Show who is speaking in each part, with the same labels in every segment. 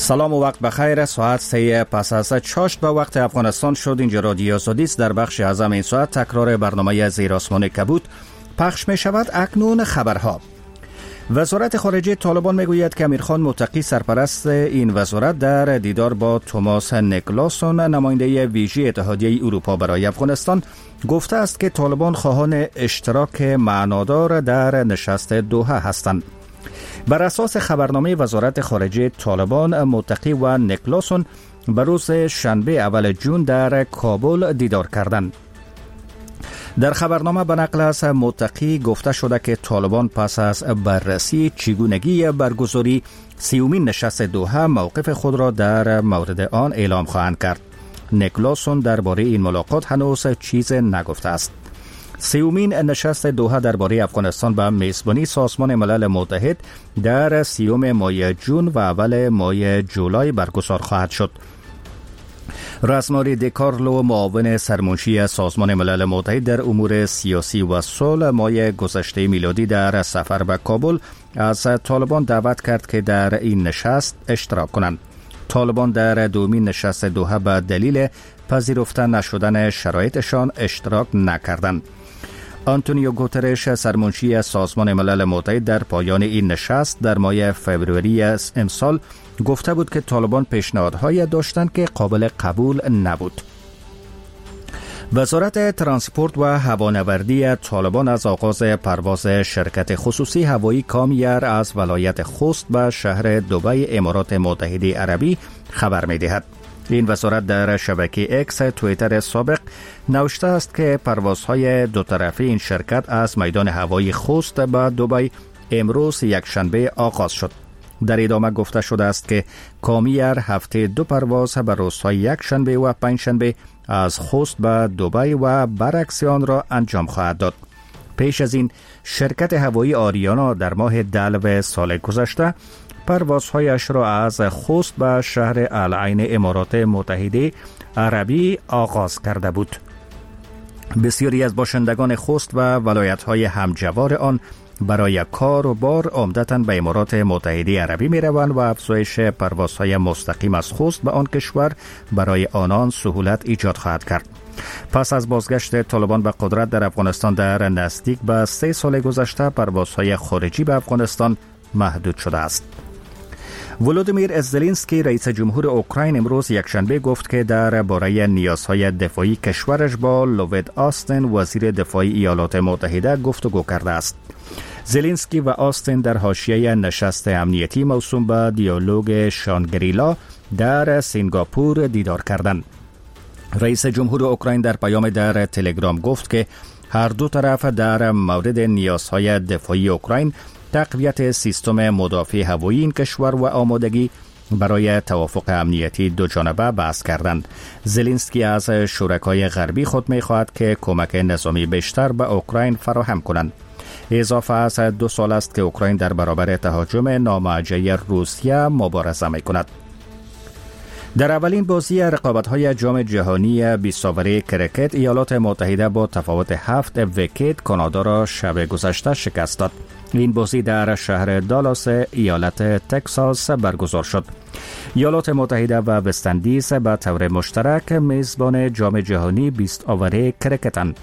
Speaker 1: سلام و وقت بخیر. ساعت 3 پس از چاشت به وقت افغانستان شد. اینجا رادیو آزادی است. در بخش اعظم این ساعت تکرار برنامه زیر آسمان کبود پخش می شود. اکنون خبرها. وزارت خارجه طالبان میگوید که امیرخان متقی سرپرست این وزارت در دیدار با توماس نیکلاسون نماینده ویژه اتحادیه اروپا برای افغانستان گفته است که طالبان خواهان اشتراک معنادار در نشست دوحه هستند. بر اساس خبرنامه وزارت خارجه طالبان، متقی و نیکلاسون به روز شنبه اول جون در کابل دیدار کردند. در خبرنامه به نقل از متقی گفته شده که طالبان پس از بررسی چگونگی برگزاری 30مین نشست دوحه موقف خود را در مورد آن اعلام خواهند کرد. نیکلاسون درباره این ملاقات هنوز چیز نگفته است. 30مین نشست دوحه درباره افغانستان به میزبانی سازمان ملل متحد در 30 ماه جون و اول ماه جولای برگزار خواهد شد. راسماری دیکارلو، معاون سرمنشی سازمان ملل متحد در امور سیاسی و صلح، ماه گذشته میلادی در سفر به کابل از طالبان دعوت کرد که در این نشست اشتراک کنند. طالبان در دومین نشست دوحه به دلیل پذیرفته نشدن شرایطشان اشتراک نکردند. آنتونیو گوترش، سرمنشی سازمان ملل متحد، در پایان این نشست در ماه فوریه امسال گفته بود که طالبان پیشنهادهایی داشتند که قابل قبول نبود. وزارت ترانسپورت و هوانوردی طالبان از آغاز پرواز شرکت خصوصی هوایی کامیر از ولایت خوست به شهر دبی امارات متحده عربی خبر می‌دهد. این وزارت در شبکه اکس توییتر سابق نوشته است که پروازهای دو طرفه این شرکت از میدان هوایی خوست به دبی امروز یکشنبه آغاز شد. در ادامه گفته شده است که کامیر هفته 2 پرواز به روزهای یکشنبه و پنجشنبه از خوست به دبی و برعکس آن را انجام خواهد داد. پیش از این شرکت هوایی آریانا در ماه دلو سال گذشته پروازهایش را از خوست به شهر العین امارات متحده عربی آغاز کرده بود. بسیاری از باشندگان خوست و ولایت‌های همجوار آن برای کار و بار عمدتاً به امارات متحده عربی می روند و افزایش پروازهای مستقیم از خوست به آن کشور برای آنان سهولت ایجاد خواهد کرد. پس از بازگشت طالبان به قدرت در افغانستان در نزدیک به 3 سال گذشته پروازهای خارجی به افغانستان محدود شده است. ولودیمیر زلنسکی، رئیس جمهور اوکراین، امروز یکشنبه گفت که درباره نیازهای دفاعی کشورش با لوید آستین، وزیر دفاع ایالات متحده، گفتگو کرده است. زلنسکی و آستین در حاشیه نشست امنیتی موسوم به دیالوگ شانگریلا در سنگاپور دیدار کردند. رئیس جمهور اوکراین در پیام در تلگرام گفت که هر دو طرف در مورد نیازهای دفاعی اوکراین، تقویت سیستم مدافع هوایی این کشور و آمادگی برای توافق امنیتی دو جانبه بحث کردند. زلنسکی از شرکای غربی خود می‌خواهد که کمک نظامی بیشتر به اوکراین فراهم کنند. اضافه از 2 سال است که اوکراین در برابر تهاجم نامرجع روسیه مبارزه می‌کند. در اولین بازی رقابت‌های جام جهانی 20 اوره کرکت، ایالات متحده با تفاوت 7 ویکت کانادا را شب گذشته شکست داد. این بازی در شهر دالاس ایالت تکساس برگزار شد. ایالات متحده و وست‌اندیز به طور مشترک میزبان جام جهانی 20 اوره کرکتند.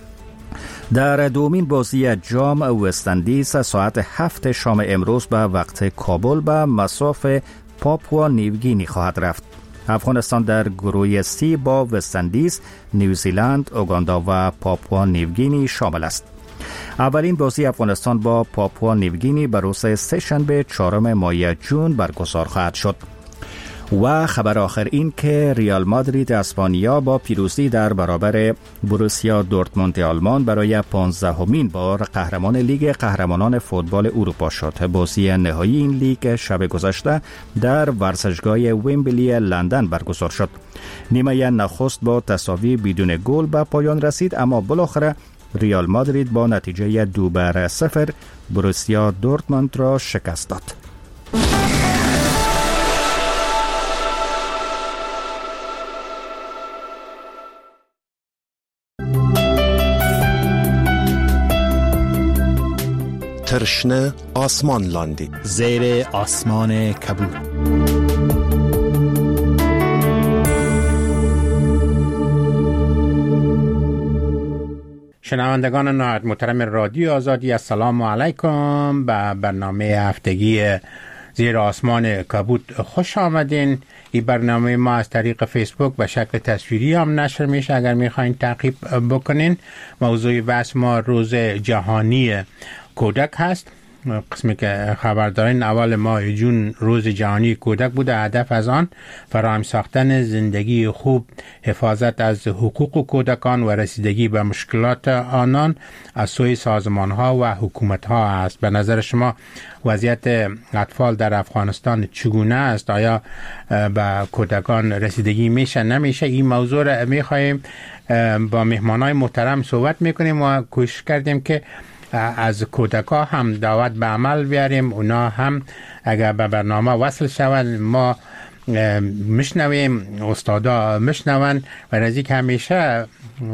Speaker 1: در دومین بازی جام، وست‌اندیز ساعت 7 شام امروز به وقت کابل به مصاف پاپوا نیوگینی خواهد رفت. افغانستان در گروه سی با وست‌اندیز، نیوزیلند، اوگاندا و پاپوا نیوگینی شامل است. اولین بازی افغانستان با پاپوا نیوگینی به روز سه‌شنبه 4 ماه جون برگزار خواهد شد. و خبر آخر این که ریال مادرید اسپانیا با پیروزی در برابر بروسیا دورتموند آلمان برای 15مین بار قهرمان لیگ قهرمانان فوتبال اروپا شد. بازی نهایی این لیگ شب گذشته در ورزشگاه ویمبلی لندن برگزار شد. نیمه نخست با تساوی بدون گل به پایان رسید، اما بالاخره ریال مادرید با نتیجه 2-0 بروسیا دورتموند را شکست داد.
Speaker 2: ترشنه آسمان لاندی،
Speaker 3: زیر آسمان کبود.
Speaker 2: شنوندگان نهایت محترم رادیو آزادی، السلام علیکم. به برنامه هفتگی زیر آسمان کبود خوش آمدین. این برنامه ما از طریق فیسبوک به شکل تصویری هم نشر میشه، اگر میخواین تعقیب بکنین. موضوع بحث ما روز جهانی کودک هست. قسمی که خبر دارین اول ماه جون روز جهانی کودک بوده. هدف از آن فراهم ساختن زندگی خوب، حفاظت از حقوق کودکان و رسیدگی به مشکلات آنان از سوی سازمان ها و حکومت ها است. به نظر شما وضعیت اطفال در افغانستان چگونه است؟ آیا به کودکان رسیدگی میشه نمیشه؟ این موضوع را میخوایم با مهمانای محترم صحبت میکنیم و کوشش کردیم که از کودکا هم دعوت به عمل بیاریم. اونا هم اگر به برنامه وصل شوند ما مشنویم، استادا مشنون و نزدیک همیشه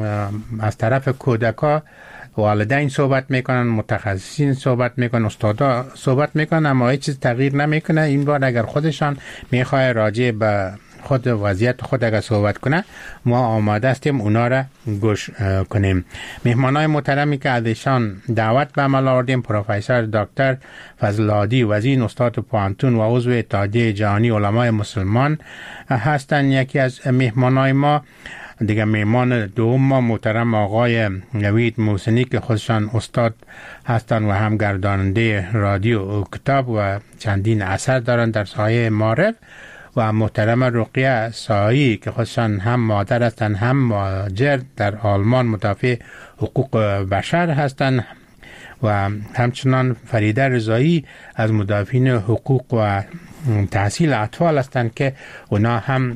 Speaker 2: از طرف کودکا والدین صحبت میکنن، متخصصین صحبت میکنن، استادا صحبت میکنن، اما هیچ چیز تغییر نمیکنه. این بار اگر خودشان میخواه راجع به خود وضعیت خود اگر صحبت کنه ما آماده هستیم اونا را گوش کنیم. مهمانای محترمی که ازشان دعوت به عمل آوردیم پروفسور دکتر فضل هادی وزین، استاد پوهنتون و عضو اتحادیه جهانی علمای مسلمان هستند. یکی از مهمانای ما دیگه مهمان دوم ما محترم آقای نوید محسنی که خودشان استاد هستند و هم گرداننده رادیو و کتاب و چندین اثر دارند در سایه معارف، و محترم رقیه سایی که خودشان هم مادر هستند هم مهاجر در آلمان مدافع حقوق بشر هستند، و همچنان فریده رضایی از مدافعین حقوق و تحصیل اطفال هستند که اونا هم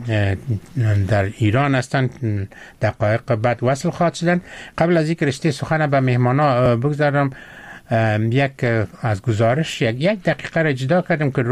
Speaker 2: در ایران هستند. دقایق بعد وصل خواهد شدند. قبل از اینکه رشته سخن به مهمانا بگذارم، یک از گزارش یک دقیقه را جدا کردم که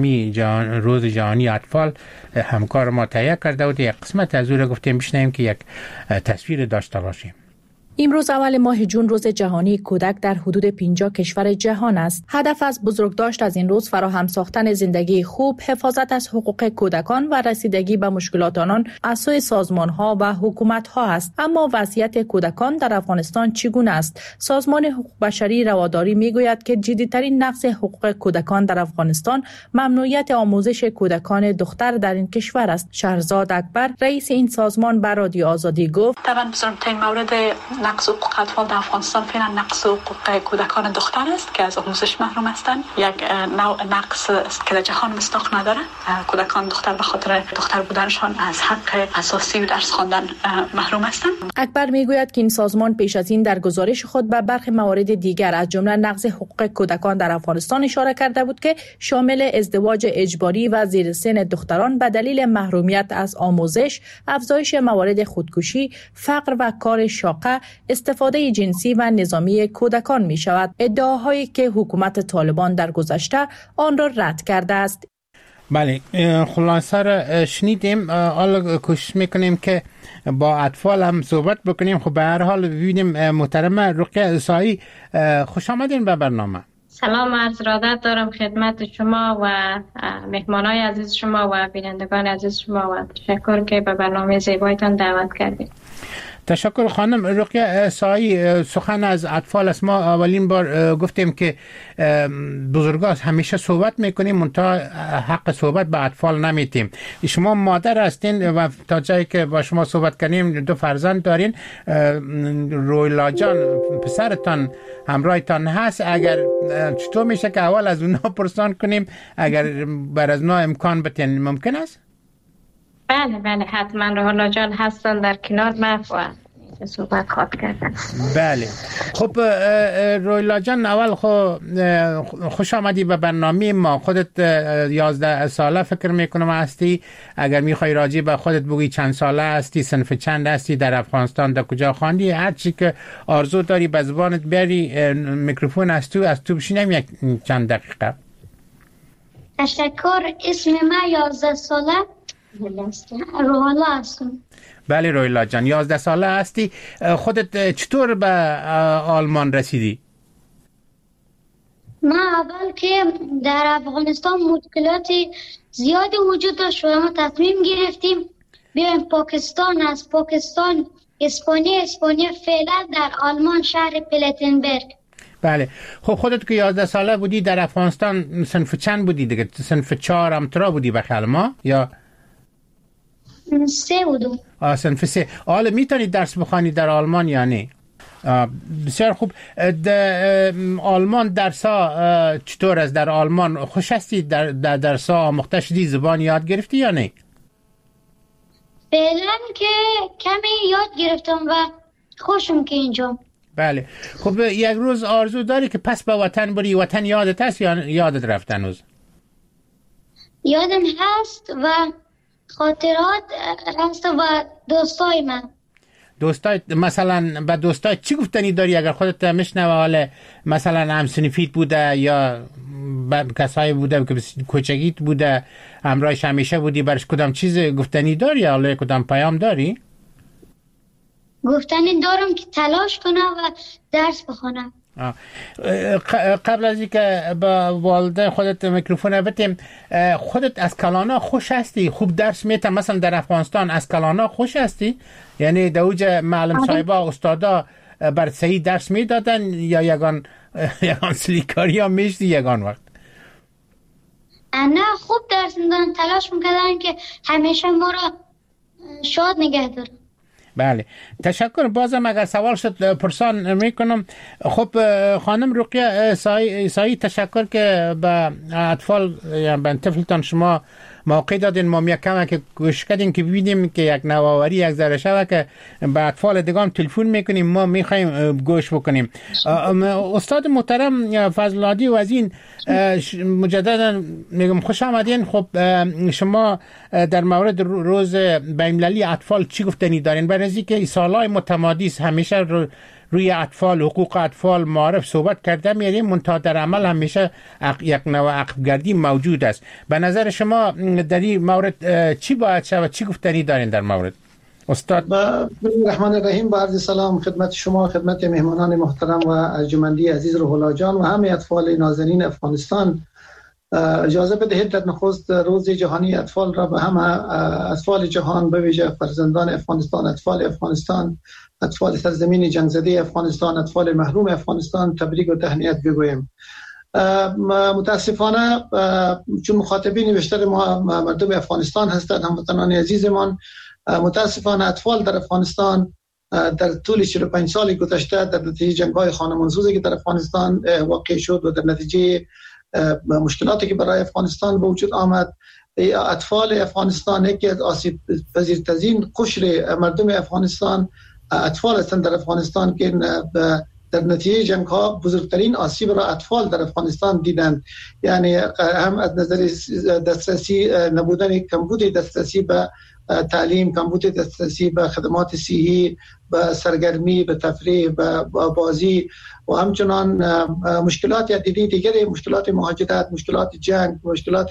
Speaker 2: روز جهانی اطفال همکار ما تهیه کرده بود. یک قسمت از او را گفتیم بشنویم که یک تصویر داشته باشیم.
Speaker 3: امروز اول ماه جون روز جهانی کودک در حدود 50 کشور جهان است. هدف از بزرگداشت از این روز فراهم ساختن زندگی خوب، حفاظت از حقوق کودکان و رسیدگی به مشکلات آنان از سوی سازمان‌ها و حکومت‌ها است. اما وضعیت کودکان در افغانستان چگونه است؟ سازمان حقوق بشری رواداری میگوید که جدی‌ترین نقض حقوق کودکان در افغانستان ممنوعیت آموزش کودکان دختر در این کشور است. شهرزاد اکبر رئیس این سازمان به رادیو آزادی گفت:
Speaker 4: طبعا بزرگترین مورد نقض حقوق اطفال در افغانستان فعلا نقض حقوق کودکان دختر است که از آموزش محروم هستند. یک نوع نقض است که در جهان مصداق نداره. کودکان دختر به خاطر دختر بودنشان از حق اساسی و درس خواندن محروم هستند.
Speaker 3: اکبر میگوید که این سازمان پیش از این در گزارش خود به برخی موارد دیگر از جمله نقض حقوق کودکان در افغانستان اشاره کرده بود که شامل ازدواج اجباری و زیر سن دختران به دلیل محرومیت از آموزش، افزایش موارد خودکشی، فقر و کار شاقه، استفاده جنسی و نظامی کودکان می شود. ادعاهایی که حکومت طالبان در گذشته آن را رد کرده است.
Speaker 2: بله، خلاصه را شنیدیم. حالا کوشش میکنیم که با اطفال هم صحبت بکنیم. خب به هر حال ببینیم محترم رقیه سایی، خوش آمدین به برنامه.
Speaker 5: سلام، عرض ارادت دارم خدمت شما و مهمانای عزیز شما و بینندگان عزیز شما و تشکر که به برنامه زیبایتان دعوت کردید.
Speaker 2: تشکر خانم رقیه سایی. سخن از اطفال است. ما اولین بار گفتیم که بزرگان همیشه صحبت میکنیم منتها حق صحبت به اطفال نمیتیم. شما مادر هستین و تا جایی که با شما صحبت کنیم 2 فرزند دارین. رویلا جان پسرتان همراهتان هست. اگر چطور میشه که اول از اونها پرسان کنیم اگر بر از اونا امکان بتین ممکن است؟
Speaker 5: بله حتما. رویلا جان هستن در کنار من و صحبت خواهد کردن.
Speaker 2: بله. خب رویلا جان، اول خوش آمدی به برنامه ما. خودت 11 ساله فکر میکنم هستی. اگر میخوای راجع به خودت بگی چند ساله هستی، صنف چند هستی، در افغانستان در کجا خواندی، هر چی که آرزو داری به زبانت بیاری، میکروفون از تو بشینیم یک چند دقیقه.
Speaker 6: تشکر. اسم من 11 ساله روحالا هستم.
Speaker 2: بله رویلا جان، 11 ساله هستی. خودت چطور به آلمان رسیدی؟
Speaker 6: ما اول که در افغانستان مشکلات زیادی وجود داشت و ما تصمیم گرفتیم بیایم پاکستان. از پاکستان اسپانیا فعلا در آلمان شهر پلتنبرگ.
Speaker 2: بله. خب خودت که 11 ساله بودی در افغانستان صنف چند بودی دیگه؟ صنف 4 امترا بودی بخیال ما یا
Speaker 6: 3 بودم؟
Speaker 2: صنف 3. حالا میتونی درس بخوانی در آلمان یا نه؟ بسیار خوب. در آلمان درس ها چطور است؟ در آلمان خوش هستی؟ در درس ها آموخته شدی؟ زبان یاد گرفتی یا نه؟
Speaker 6: فعلا که کمی یاد گرفتم و خوشم که اینجا.
Speaker 2: بله. خب یک روز آرزو داری که پس به وطن بری؟ وطن یادت هست یا یادت رفت هنوز؟
Speaker 6: یادم هست و خاطرات هست و دوستای من.
Speaker 2: دوستای مثلا به دوستای چی گفتنی داری اگر خودت میشنوه؟ حالا مثلا همسنفیت بوده یا کسایی بوده که کوچگیت بوده همراهش همیشه بودی، برش کدام چیز گفتنی داری؟ حالا کدام پیام داری؟
Speaker 6: گفتنی دارم که تلاش کنم و درس بخونم.
Speaker 2: قبل از اینکه با والده خودت میکروفون بتیم، خودت از کلانا خوش هستی؟ خوب درس میتن؟ مثلا در افغانستان از کلانا خوش هستی؟ یعنی دوج معلم صاحبا استادا بر صحیح درس میدادن یا یگان سلیکاری ها میشتی یگان وقت؟
Speaker 6: نه خوب درس میدادن، تلاش میکردن که همیشه ما را شاد نگه دارن.
Speaker 2: بله تشکر. بازم اگر سوال شد پرسان میکنم. خب خانم رقیه سایی تشکر که به اطفال یعنی به طفلتان شما موقع دادین. ما میکم که گوش کردیم که ببینیم که یک نوآوری یک ذره شوه که به اطفال دیگه هم تلفن میکنیم، ما میخوایم گوش بکنیم. استاد محترم فضل‌الهادی وزین مجددا میگم خوش آمدین. خب شما در مورد روز بین‌المللی اطفال چی گفتنی دارین؟ برای اینکه سالهای متمادی همیشه روی اطفال، حقوق اطفال، معارف صحبت کرده میریم، منتها در عمل همیشه یک نوع عقب‌گردی موجود است. به نظر شما در این مورد چی باید شود؟ چی گفتنی دارین در مورد؟ استاد
Speaker 7: بسم الله الرحمن الرحیم. با عرض سلام خدمت شما، خدمت مهمانان محترم و ارجمندی عزیز روح الله جان و همه اطفال نازنین افغانستان. اجازه بدهید در نخست روز جهانی اطفال را به همه اطفال جهان، به ویژه فرزندان افغانستان، اطفال افغانستان، اطفال سرزمین جنگ زده افغانستان، اطفال محروم افغانستان تبریک و تهنیت بگویم. متاسفانه چون مخاطبین بیشتر ما مردم افغانستان هستند، هموطنان عزیزمان، متاسفانه اطفال در افغانستان در طول 45 سال گذشته در نتیجه جنگ‌های خانمانسوزی که در افغانستان واقع شد و در نتیجه مشکلاتی که برای افغانستان به وجود آمد، اطفال افغانستان یکی از آسیب پذیرترین قشر مردم افغانستان اطفال هستند در افغانستان که در نتیجه جنگ ها بزرگترین آسیب را اطفال در افغانستان دیدند. یعنی هم از نظر دسترسی نبودن کمبود دسترسی به تعلیم، کمبود دسترسی به خدمات صحی، به سرگرمی، به تفریح، به بازی و همچنان مشکلات دیگری، مشکلات مهاجرت، مشکلات جنگ، مشکلات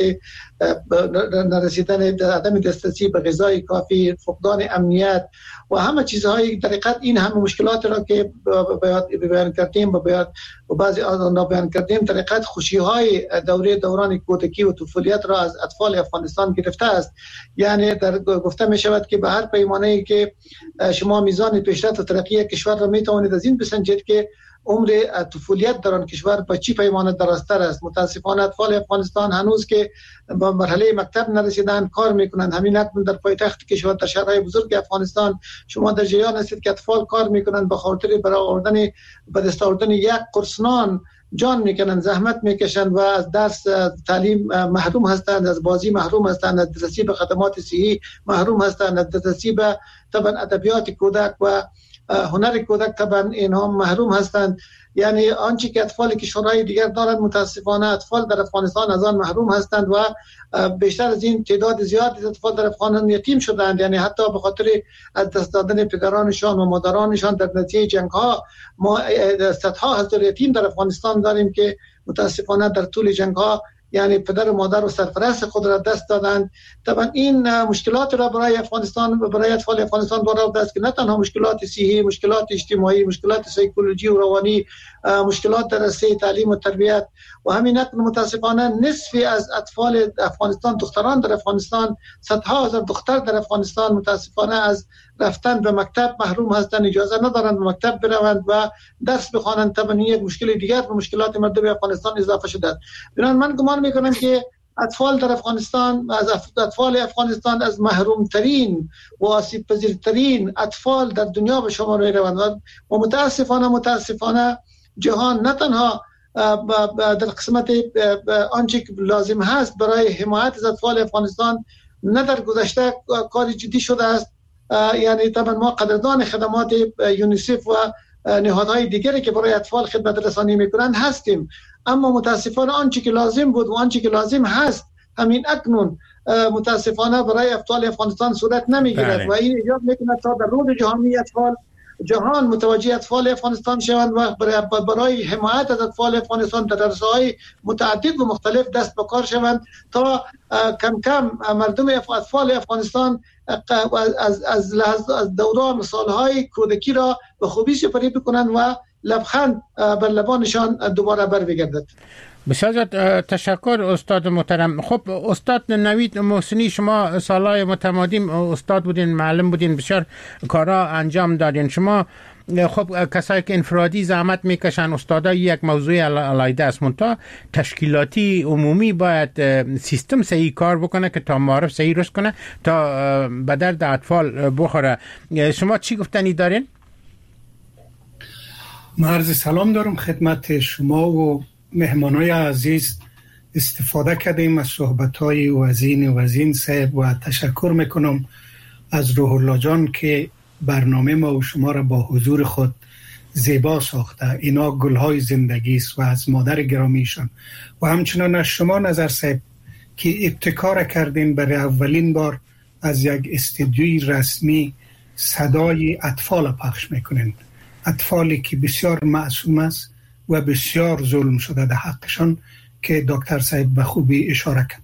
Speaker 7: نرسیدن عدم دسترسی به غذای کافی، فقدان امنیت و همه چیزهای در حقیقت این همه مشکلات را که بیان کردیم و بعضی از آنها بیان کردیم در حقیقت خوشی‌های دوران کودکی و طفولیت را از اطفال افغانستان گرفته است. یعنی گفته می شود که به هر پیمانه‌ای که شما میزان پیشرفت و ترقی کشور را می توانید از این بسنجید که عمر طفولیت در آن کشور با چی پیمانه درازتر است. متاسفانه اطفال افغانستان هنوز که به مرحله مکتب نرسیدن کار میکنند. همین اکنون در پایتخت کشور، در شهرهای بزرگ افغانستان شما در جریان هستید که اطفال کار میکنند به خاطر برای به دست آوردن یک قرص نان جان میکنند، زحمت میکشند و از درس تعلیم محروم هستند، از بازی محروم هستند، از دسترسی به خدمات صحی محروم هستند، از دسترسی به طبعا ادبیات کودک و هنر کودک طبعا اینها محروم هستند. یعنی آنچه که اطفال کشورهای دیگر دارند متاسفانه اطفال در افغانستان از آن محروم هستند و بیشتر از این تعداد زیادی اطفال در افغانستان یتیم شدند. یعنی حتی به خاطر از دست دادن پدرانشان و مادرانشان در نتیجه جنگ ها ما صدها هزار یتیم در افغانستان داریم که متاسفانه در طول جنگ ها یعنی پدر و مادر و سرپرست خود را دست دادند. طبعا این مشکلات را برای افغانستان و برای اطفال افغانستان وارد است که نه تنها مشکلات صحی، مشکلات اجتماعی، مشکلات سایکولوژی و روانی، مشکلات در رسه تعلیم و تربیت و همین متاسفانه نصفی از اطفال افغانستان، دختران در افغانستان، صدها هزار دختر در افغانستان متاسفانه از رفتن به مکتب محروم هستند، اجازه ندارند به مکتب بروند و درس بخوانند. طبعا یک مشکل دیگر به مشکلات مردم افغانستان اضافه شده است. بنابراین من گمان میکنم که اطفال در افغانستان، اطفال افغانستان از محروم ترین و آسیب پذیرترین اطفال در دنیا به شمار می روند و متاسفانه جهان نه تنها در قسمت آنچه که لازم هست برای حمایت از اطفال افغانستان نه در گذشته کاری جدی شده است. یعنی طبعا ما قدردان خدمات یونیسف و نهادهای دیگری که برای اطفال خدمت رسانی میکنند هستیم، اما متاسفانه آنچه که لازم بود و آنچه که لازم هست همین اکنون متاسفانه برای اطفال افغانستان صورت نمیگیرد و این ایجاب میکنه تا در روز جهانی جهان متوجه اطفال افغانستان شوند و برای حمایت از اطفال افغانستان در رسانه‌های متعدد و مختلف دست به کار شوند تا کم کم مردم اطفال افغانستان از دوران سالهای کودکی را به خوبی سپری بکنند و لبخند بر لبانشان دوباره بر بگردد.
Speaker 2: بسیار تشکر استاد محترم. خب استاد نوید محسنی، شما سالهای متمادی استاد بودین، معلم بودین، بسیار کارا انجام دادین. شما خب کسایی که انفرادی زحمت میکشن، استادا یک موضوع علیحده است، منتها تشکیلاتی عمومی باید سیستم صحیح کار بکنه که تا معارف صحیح رشد کنه تا به درد اطفال بخوره. شما چی گفتنی دارین؟
Speaker 8: عرض سلام دارم خدمت شما و مهمانای عزیز. استفاده کردیم از صحبت‌های وزین صاحب و تشکر میکنم از روح الله جان که برنامه ما و شما را با حضور خود زیبا ساخته. اینا گل‌های زندگی است و از مادر گرامیشان و همچنان از شما نظر صاحب که ابتکار کردین برای اولین بار از یک استودیوی رسمی صدای اطفال پخش میکنین، اطفالی که بسیار معصوم است و بسیار ظلم شده در حقشان که دکتر صاحب به خوبی اشاره کرد.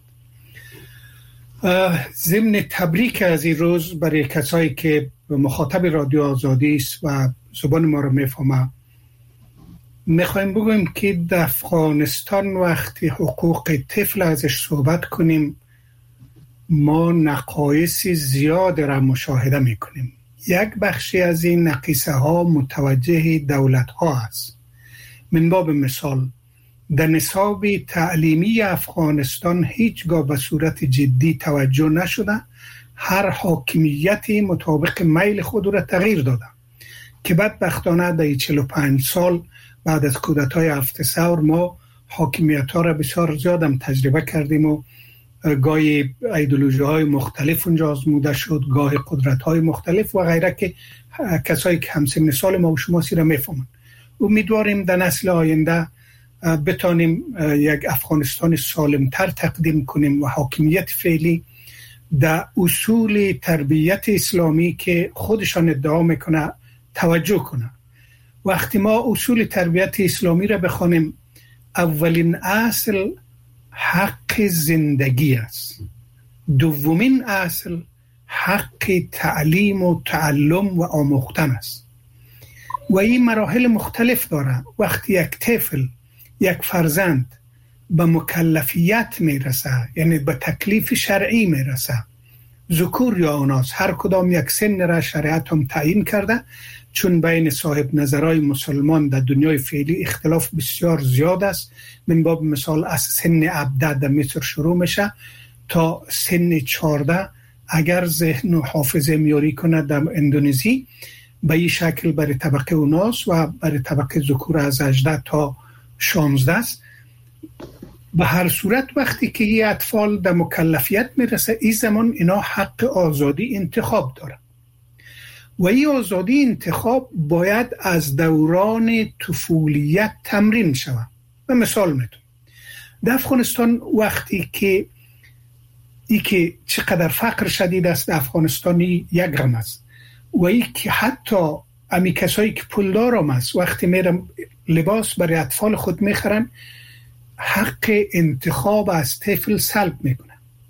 Speaker 8: ضمن تبریک از این روز برای کسایی که مخاطب رادیو آزادی است و زبان ما رو میفهمه، میخوایم بگویم که در افغانستان وقتی حقوق طفل ازش صحبت کنیم ما نقایص زیاد را مشاهده میکنیم. یک بخشی از این نقیصه ها متوجه دولت ها است. من باب مثال در نصاب تعلیمی افغانستان هیچگاه به صورت جدی توجه نشده. هر حاکمیتی مطابق میل خود را تغییر داده که بدبختانه در 45 سال بعد از کودتای 7 ثور ما حاکمیت ها را بسیار زیادم تجربه کردیم و گاهی ایدئولوژی های مختلف اونجا آزموده شد، گاهی قدرت های مختلف و غیره که کسایی که همسن سال ما و شما سی را میفهمند. امیدواریم در نسل آینده بتانیم یک افغانستان سالمتر تقدیم کنیم و حاکمیت فعلی در اصول تربیت اسلامی که خودشان ادعا میکنه توجه کنه. وقتی ما اصول تربیت اسلامی را بخوانیم، اولین اصل حق زندگی است، دومین اصل حق تعلیم و تعلم و آموختن است و این مراحل مختلف داره. وقتی یک طفل، یک فرزند به مکلفیت میرسه، یعنی به تکلیف شرعی میرسه، ذکور یا اناث، هر کدام یک سن را شریعت هم تعیین کرده، چون بین صاحب نظرهای مسلمان در دنیای فعلی اختلاف بسیار زیاد است. من باب مثال از سن 17 در مصر شروع میشه تا سن 14 اگر ذهن و حافظه میاری کنه در اندونزی به این شکل برای طبقه اناث و برای طبقه ذکور از 18 تا 16 است. به هر صورت وقتی که این اطفال در مکلفیت میرسه، این زمان اینا حق آزادی انتخاب داره و این آزادی انتخاب باید از دوران طفولیت تمرین شود. به مثال میتونم در افغانستان وقتی که ای که چقدر فقر شدید است در افغانستانی یک رقم است و ای که حتی امی کسایی که پولدار هم است وقتی میرن لباس برای اطفال خود میخرن حق انتخاب از طفل سلب میکنه.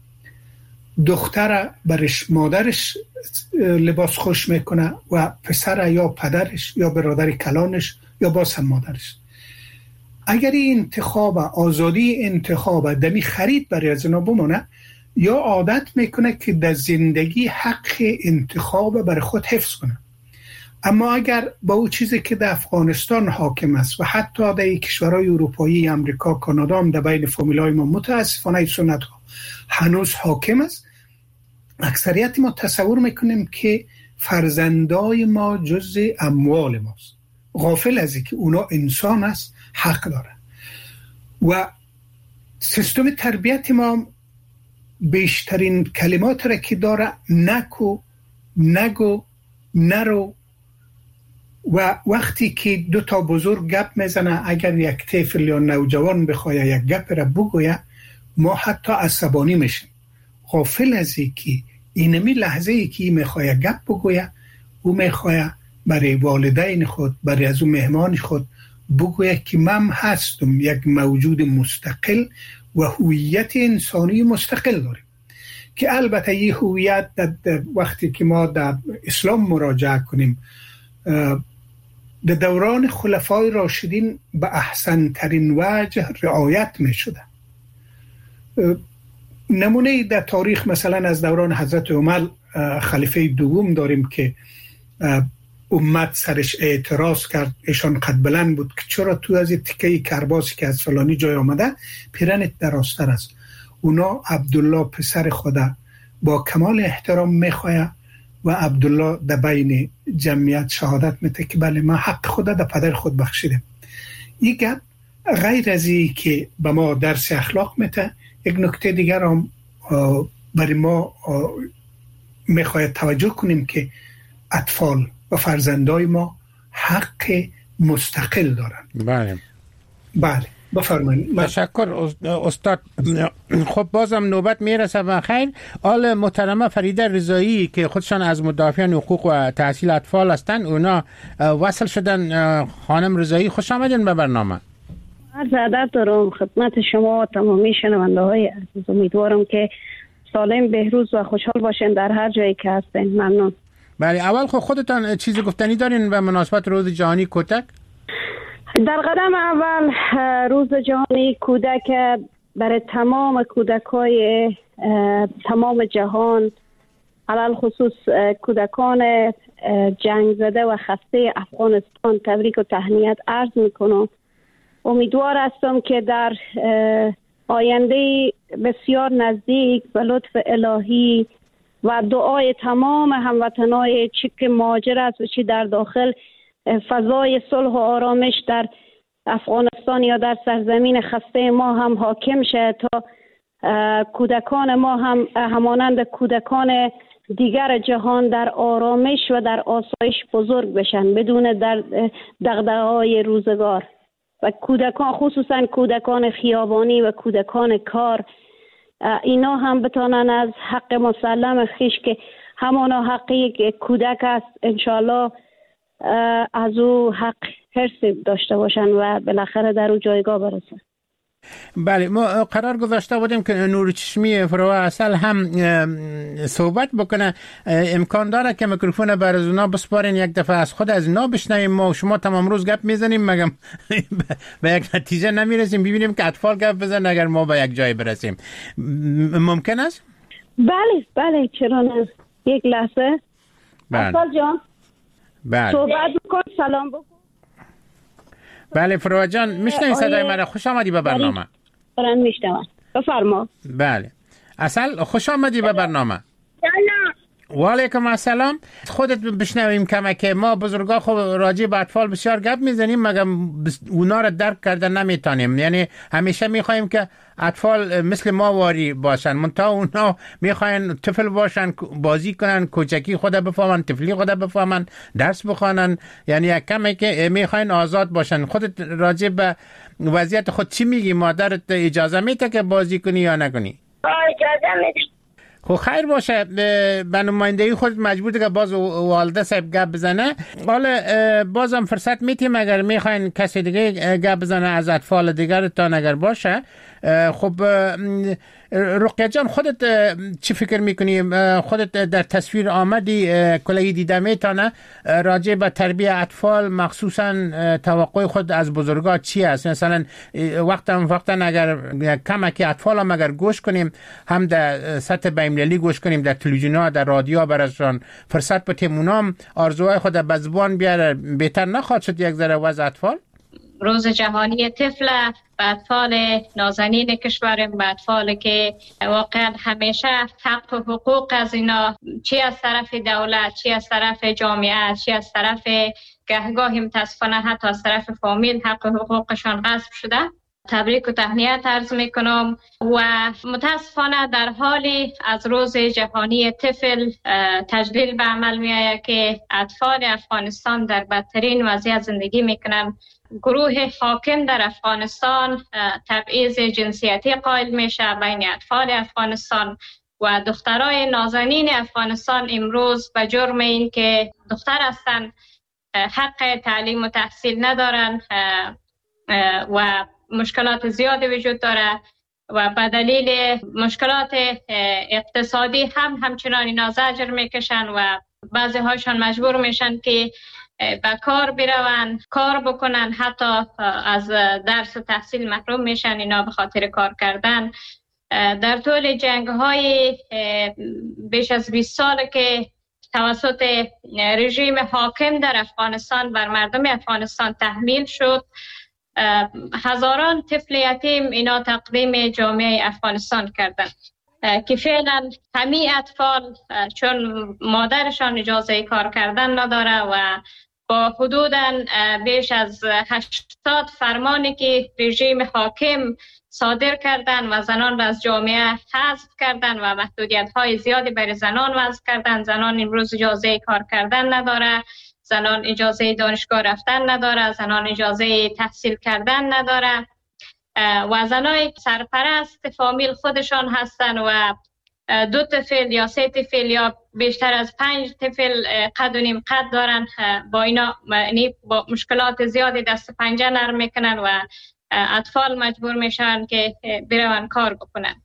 Speaker 8: دختر برش مادرش لباس خوش میکنه و پسر یا پدرش یا برادر کلانش یا باز هم مادرش. اگر این انتخاب، آزادی انتخاب دمی خرید برای از اینا بمونه، یا عادت میکنه که در زندگی حق انتخاب برای خود حفظ کنه. اما اگر با او چیزی که در افغانستان حاکم است و حتی در کشورهای اروپایی، امریکا، کانادا هم در بین فامیلای ما متاسفانه سنت ها هنوز حاکم است، اکثریت ما تصور میکنیم که فرزندای ما جز اموال ماست، غافل از اینکه اونا انسان است، حق داره. و سیستم تربیت ما بیشترین کلمات را که داره نکو، نگو، نرو. و وقتی که دو تا بزرگ گپ میزنه، اگر یک طفل یا نوجوان بخواه یک گپ را بگویه، ما حتی عصبانی میشیم، غافل از اینکه اینمی لحظه ای که میخواه گپ بگویه، او میخواه برای والدین خود، برای از اون مهمان خود بگویه که من هستم یک موجود مستقل و هویت انسانی مستقل داریم. که البته این هویت وقتی که ما در اسلام مراجعه کنیم، در دوران خلفای راشدین به احسن ترین وجه رعایت می شده. نمونه در تاریخ مثلا از دوران حضرت عمر خلیفه دوم داریم که امت سرش اعتراض کرد، ایشان قد بلند بود که چرا تو از تکه کرباسی که از فلانی جای آمده پیرنت درازتر است. اونا عبدالله پسر خدا با کمال احترام میخواه و عبدالله در بین جمعیت شهادت میده که بله من حق خدا در پدر خود بخشیدم. این گپ غیر از این که به ما درس اخلاق میده، یک نکته دیگر هم برای ما میخواد توجه کنیم که اطفال و فرزندای ما حق مستقل دارن. بله بفرمایید.
Speaker 2: تشکر استاد. خب بازم نوبت میرسه و خیر. آل محترمه فریده رضایی که خودشان از مدافعان حقوق و تحصیل اطفال هستند، اونا وصل شدن. خانم رضایی خوش آمدین به برنامه.
Speaker 9: عرض ادب دارم خدمت شما و تمامی شنونده های عزیز. امیدوارم که سالم بهروز و خوشحال باشین در هر جایی که هستین. ممنون.
Speaker 2: بله، اول خودتان چیزی گفتنی دارین به مناسبت روز جهانی کودک؟
Speaker 9: در قدم اول روز جهانی کودک برای تمام کودکای تمام جهان، علل خصوص کودکان جنگ زده و خسته افغانستان تبریک و تهنیت عرض میکنم. امیدوار هستم که در آینده بسیار نزدیک به لطف الهی و دعای تمام هموطنای چی که مهاجر است و چی در داخل، فضای صلح و آرامش در افغانستان یا در سرزمین خسته ما هم حاکم شه تا کودکان ما هم همانند کودکان دیگر جهان در آرامش و در آسایش بزرگ بشن بدون دغدغه‌های روزگار. و کودکان، خصوصا کودکان خیابانی و کودکان کار، اینا هم بتانن از حق مسلم خیش که همانا حقی که کودک است انشالله از او حق حرص داشته باشن و بالاخره در او جایگاه برسن.
Speaker 2: بله، ما قرار گذاشته بودیم که نور چشمی فروه اصل هم صحبت بکنه. امکان داره که میکروفون بر از اونا بسپارین، یک دفعه از خود از اونا بشنویم. ما شما تمام روز گپ میزنیم مگم به یک نتیجه نمیرسیم. ببینیم که اطفال گپ بزنن اگر ما به یک جای برسیم. ممکن است؟
Speaker 9: بله چرا نه. یک لحظه. اطفال جان
Speaker 2: بله
Speaker 9: صحبت بکن، سلام بکن.
Speaker 2: بله فروه جان میشنوی صدای من؟ خوش آمدی به برنامه.
Speaker 9: برن میشنوم، بفرما.
Speaker 2: بله اصل خوش آمدی به برنامه. سلام. و علیکم السلام. خودت بشنویم کمک. ما بزرگا خب راجع به اطفال بسیار گپ میزنیم مگم اونا رو درک کردن نمیتونیم. یعنی همیشه میخوایم که اطفال مثل ما واری باشن، منتها اونا میخواین طفل باشن، بازی کنن، کوچکی خود بفهمن، طفلی خود بفهمن، درس بخوانن. یعنی یک کمی که میخواین آزاد باشن. خودت راجع به وضعیت خود چی میگی؟ مادرت اجازه میده که بازی کنی یا نکنی؟
Speaker 10: اجازه میده.
Speaker 2: خب خیر باشه. به نمایندگی خود مجبور که باز والده صاحب گپ بزنه. حالا بازم فرصت میتیم اگر میخواین کسی دیگه گپ بزنه از اطفال دیگر تا اگر باشه. خب رقیه جان، خودت چی فکر میکنی؟ خودت در تصویر آمدی، کلی دیده میتانه راجع به تربیت اطفال، مخصوصا توقع خود از بزرگا چی است؟ مثلا وقتا اگر کمکی اطفال هم اگر گوش کنیم، هم در سطح بین‌المللی گوش کنیم، در تلویزیون‌ها، در رادیو براشون فرصت بتیم اونام آرزوهای خود به زبان بیاره، بهتر نخواهد شد یک ذره وضع اطفال؟
Speaker 5: روز جهانی طفل به اطفال نازنین کشورم، به اطفال که واقعا همیشه حق و حقوق از اینا، چی از طرف دولت، چی از طرف جامعه، چی از طرف گهگاهی متاسفانه حتی از طرف فامیل، حق و حقوقشان غصب شده. تبریک و تهنیت عرض میکنم و متاسفانه در حالی از روز جهانی طفل تجلیل به عمل می آید که اطفال افغانستان در بدترین وضعیت زندگی میکنن. گروه حاکم در افغانستان تبعیض جنسیتی قائل میشه بین اطفال افغانستان و دخترای نازنین افغانستان امروز به جرم این که دختر هستند حق تعلیم و تحصیل ندارن و مشکلات زیادی وجود داره و به دلیل مشکلات اقتصادی همچنان اینا زجر میکشن و بعضی هاشان مجبور میشن که به کار برون، کار بکنن، حتی از درس و تحصیل محروم میشن اینا به خاطر کار کردن. در طول جنگ های بیش از 20 سال که توسط رژیم حاکم در افغانستان بر مردم افغانستان تحمیل شد، هزاران طفل یتیم اینا تقدیم جامعه افغانستان کردند که فعلا همه اطفال چون مادرشان اجازه کار کردن نداره و با حدوداً بیش از 80 فرمانی که رژیم حاکم صادر کردن و زنان را از جامعه حذف کردن و محدودیت‌های زیادی برای زنان وضع کردن. زنان امروز اجازه کار کردن نداره، زنان اجازه دانشگاه رفتن نداره، زنان اجازه تحصیل کردن نداره و زنای سرپرست فامیل خودشان هستن و 2 طفل یا 3 طفل یا بیشتر از 5 طفل قد و نیم قد دارن. با اینا با مشکلات زیادی دست و پنجه نرم میکنن و اطفال مجبور میشن که برون کار بکنن.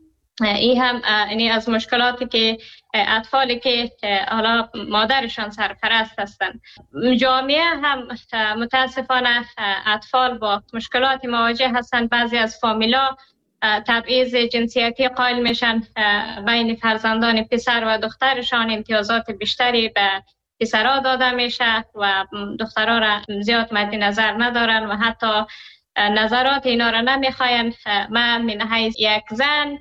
Speaker 5: این هم از مشکلاتی که اطفالی که حالا مادرشان سرپرست هستند. جامعه هم متاسفانه اطفال با مشکلاتی مواجه هستند. بعضی از فامیلا تبعیض جنسیتی قائل میشن بین فرزندان پسر و دخترشان، امتیازات بیشتری به پسرها داده میشه و دخترها را زیاد مد نظر ندارن و حتی نظرات اینا را نمیخواین. من من حیث یک زن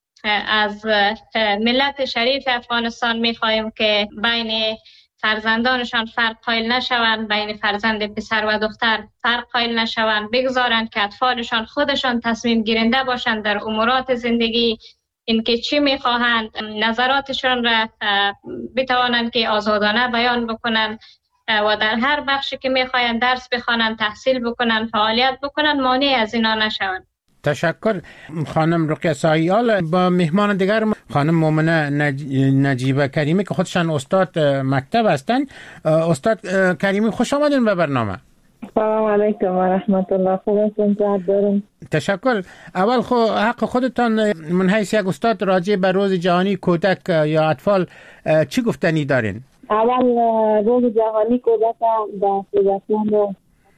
Speaker 5: از ملت شریف افغانستان میخوایم که بین فرزندانشان فرق قائل نشوند، بین فرزند پسر و دختر فرق قائل نشوند، بگذارند که اطفالشان خودشان تصمیم گیرنده باشند در امورات زندگی، اینکه چی میخواهند، نظراتشان را بتوانند که آزادانه بیان بکنند و در هر بخشی که میخواهند درس بخوانند، تحصیل بکنند، فعالیت بکنند، مانع از اینا نشوند.
Speaker 2: تشکر خانم رقیه سایال. با مهمان دیگر خانم مومنه نجیبه کریمی که خودشان استاد مکتب هستند. استاد کریمی خوش آمدین به برنامه.
Speaker 10: سلام علیکم و رحمت الله. خوبتون دارم.
Speaker 2: تشکر. اول حق خودتان من حیث یک استاد راجع به روز جهانی کودک یا اطفال چی گفتنی دارین؟
Speaker 10: اول روز جهانی کودک با خودتان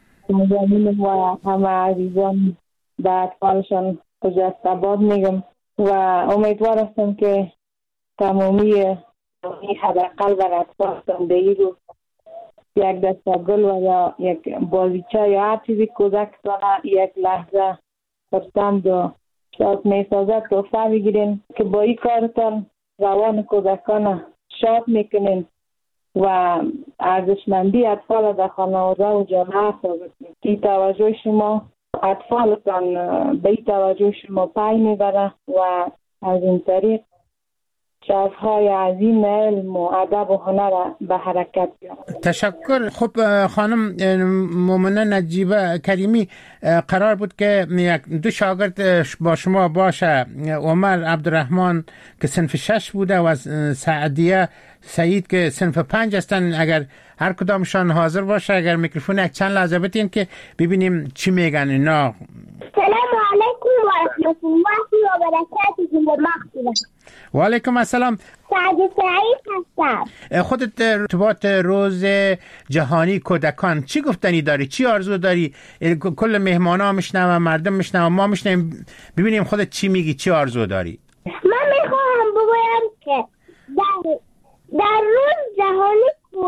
Speaker 10: و همه عزیزان به اطفالشان خجست آباد میگم و امیدوار هستم که تمامی حداقل بر اطفال زندگی رو یک دسته گل و یا یک بازیچه یا هر چیزی کودک دانه یک لحظه خرسند و شاد میسازد تحفه بگیرین که با این کارتان روان کودکان شاد میکنین و ارزشمندی اطفال در خانواده و جامعه ثابت میکنین. توجه شما اطفالتان به این توجه شما پای میبره و از این طریق شرفهای عظیم علم و ادب و هنر به حرکت بیارد.
Speaker 2: تشکر. خب خانم مومنه نجیبه کریمی، قرار بود که 2 شاگرد با شما باشه، عمر عبدالرحمن که صنف 6 بوده و سعدیه سعید که صنف 5 هستن. اگر هر کدامشان حاضر باشه، اگر میکروفون یک چند لحظه بتین که ببینیم چی میگن اینا.
Speaker 11: سلام علیکم و ورحمة الله وبركاته مغفرة.
Speaker 2: و علیکم السلام.
Speaker 11: سعد سعید هستم.
Speaker 2: خودت ارتباط روز جهانی کودکان چی گفتنی داری؟ چی آرزو داری؟ کل مهمانا میشنوم، مردم میشنوم، ما میشنویم، ببینیم خودت چی میگی، چی آرزو داری؟
Speaker 11: من میخواهم بگویم که در روز جهانی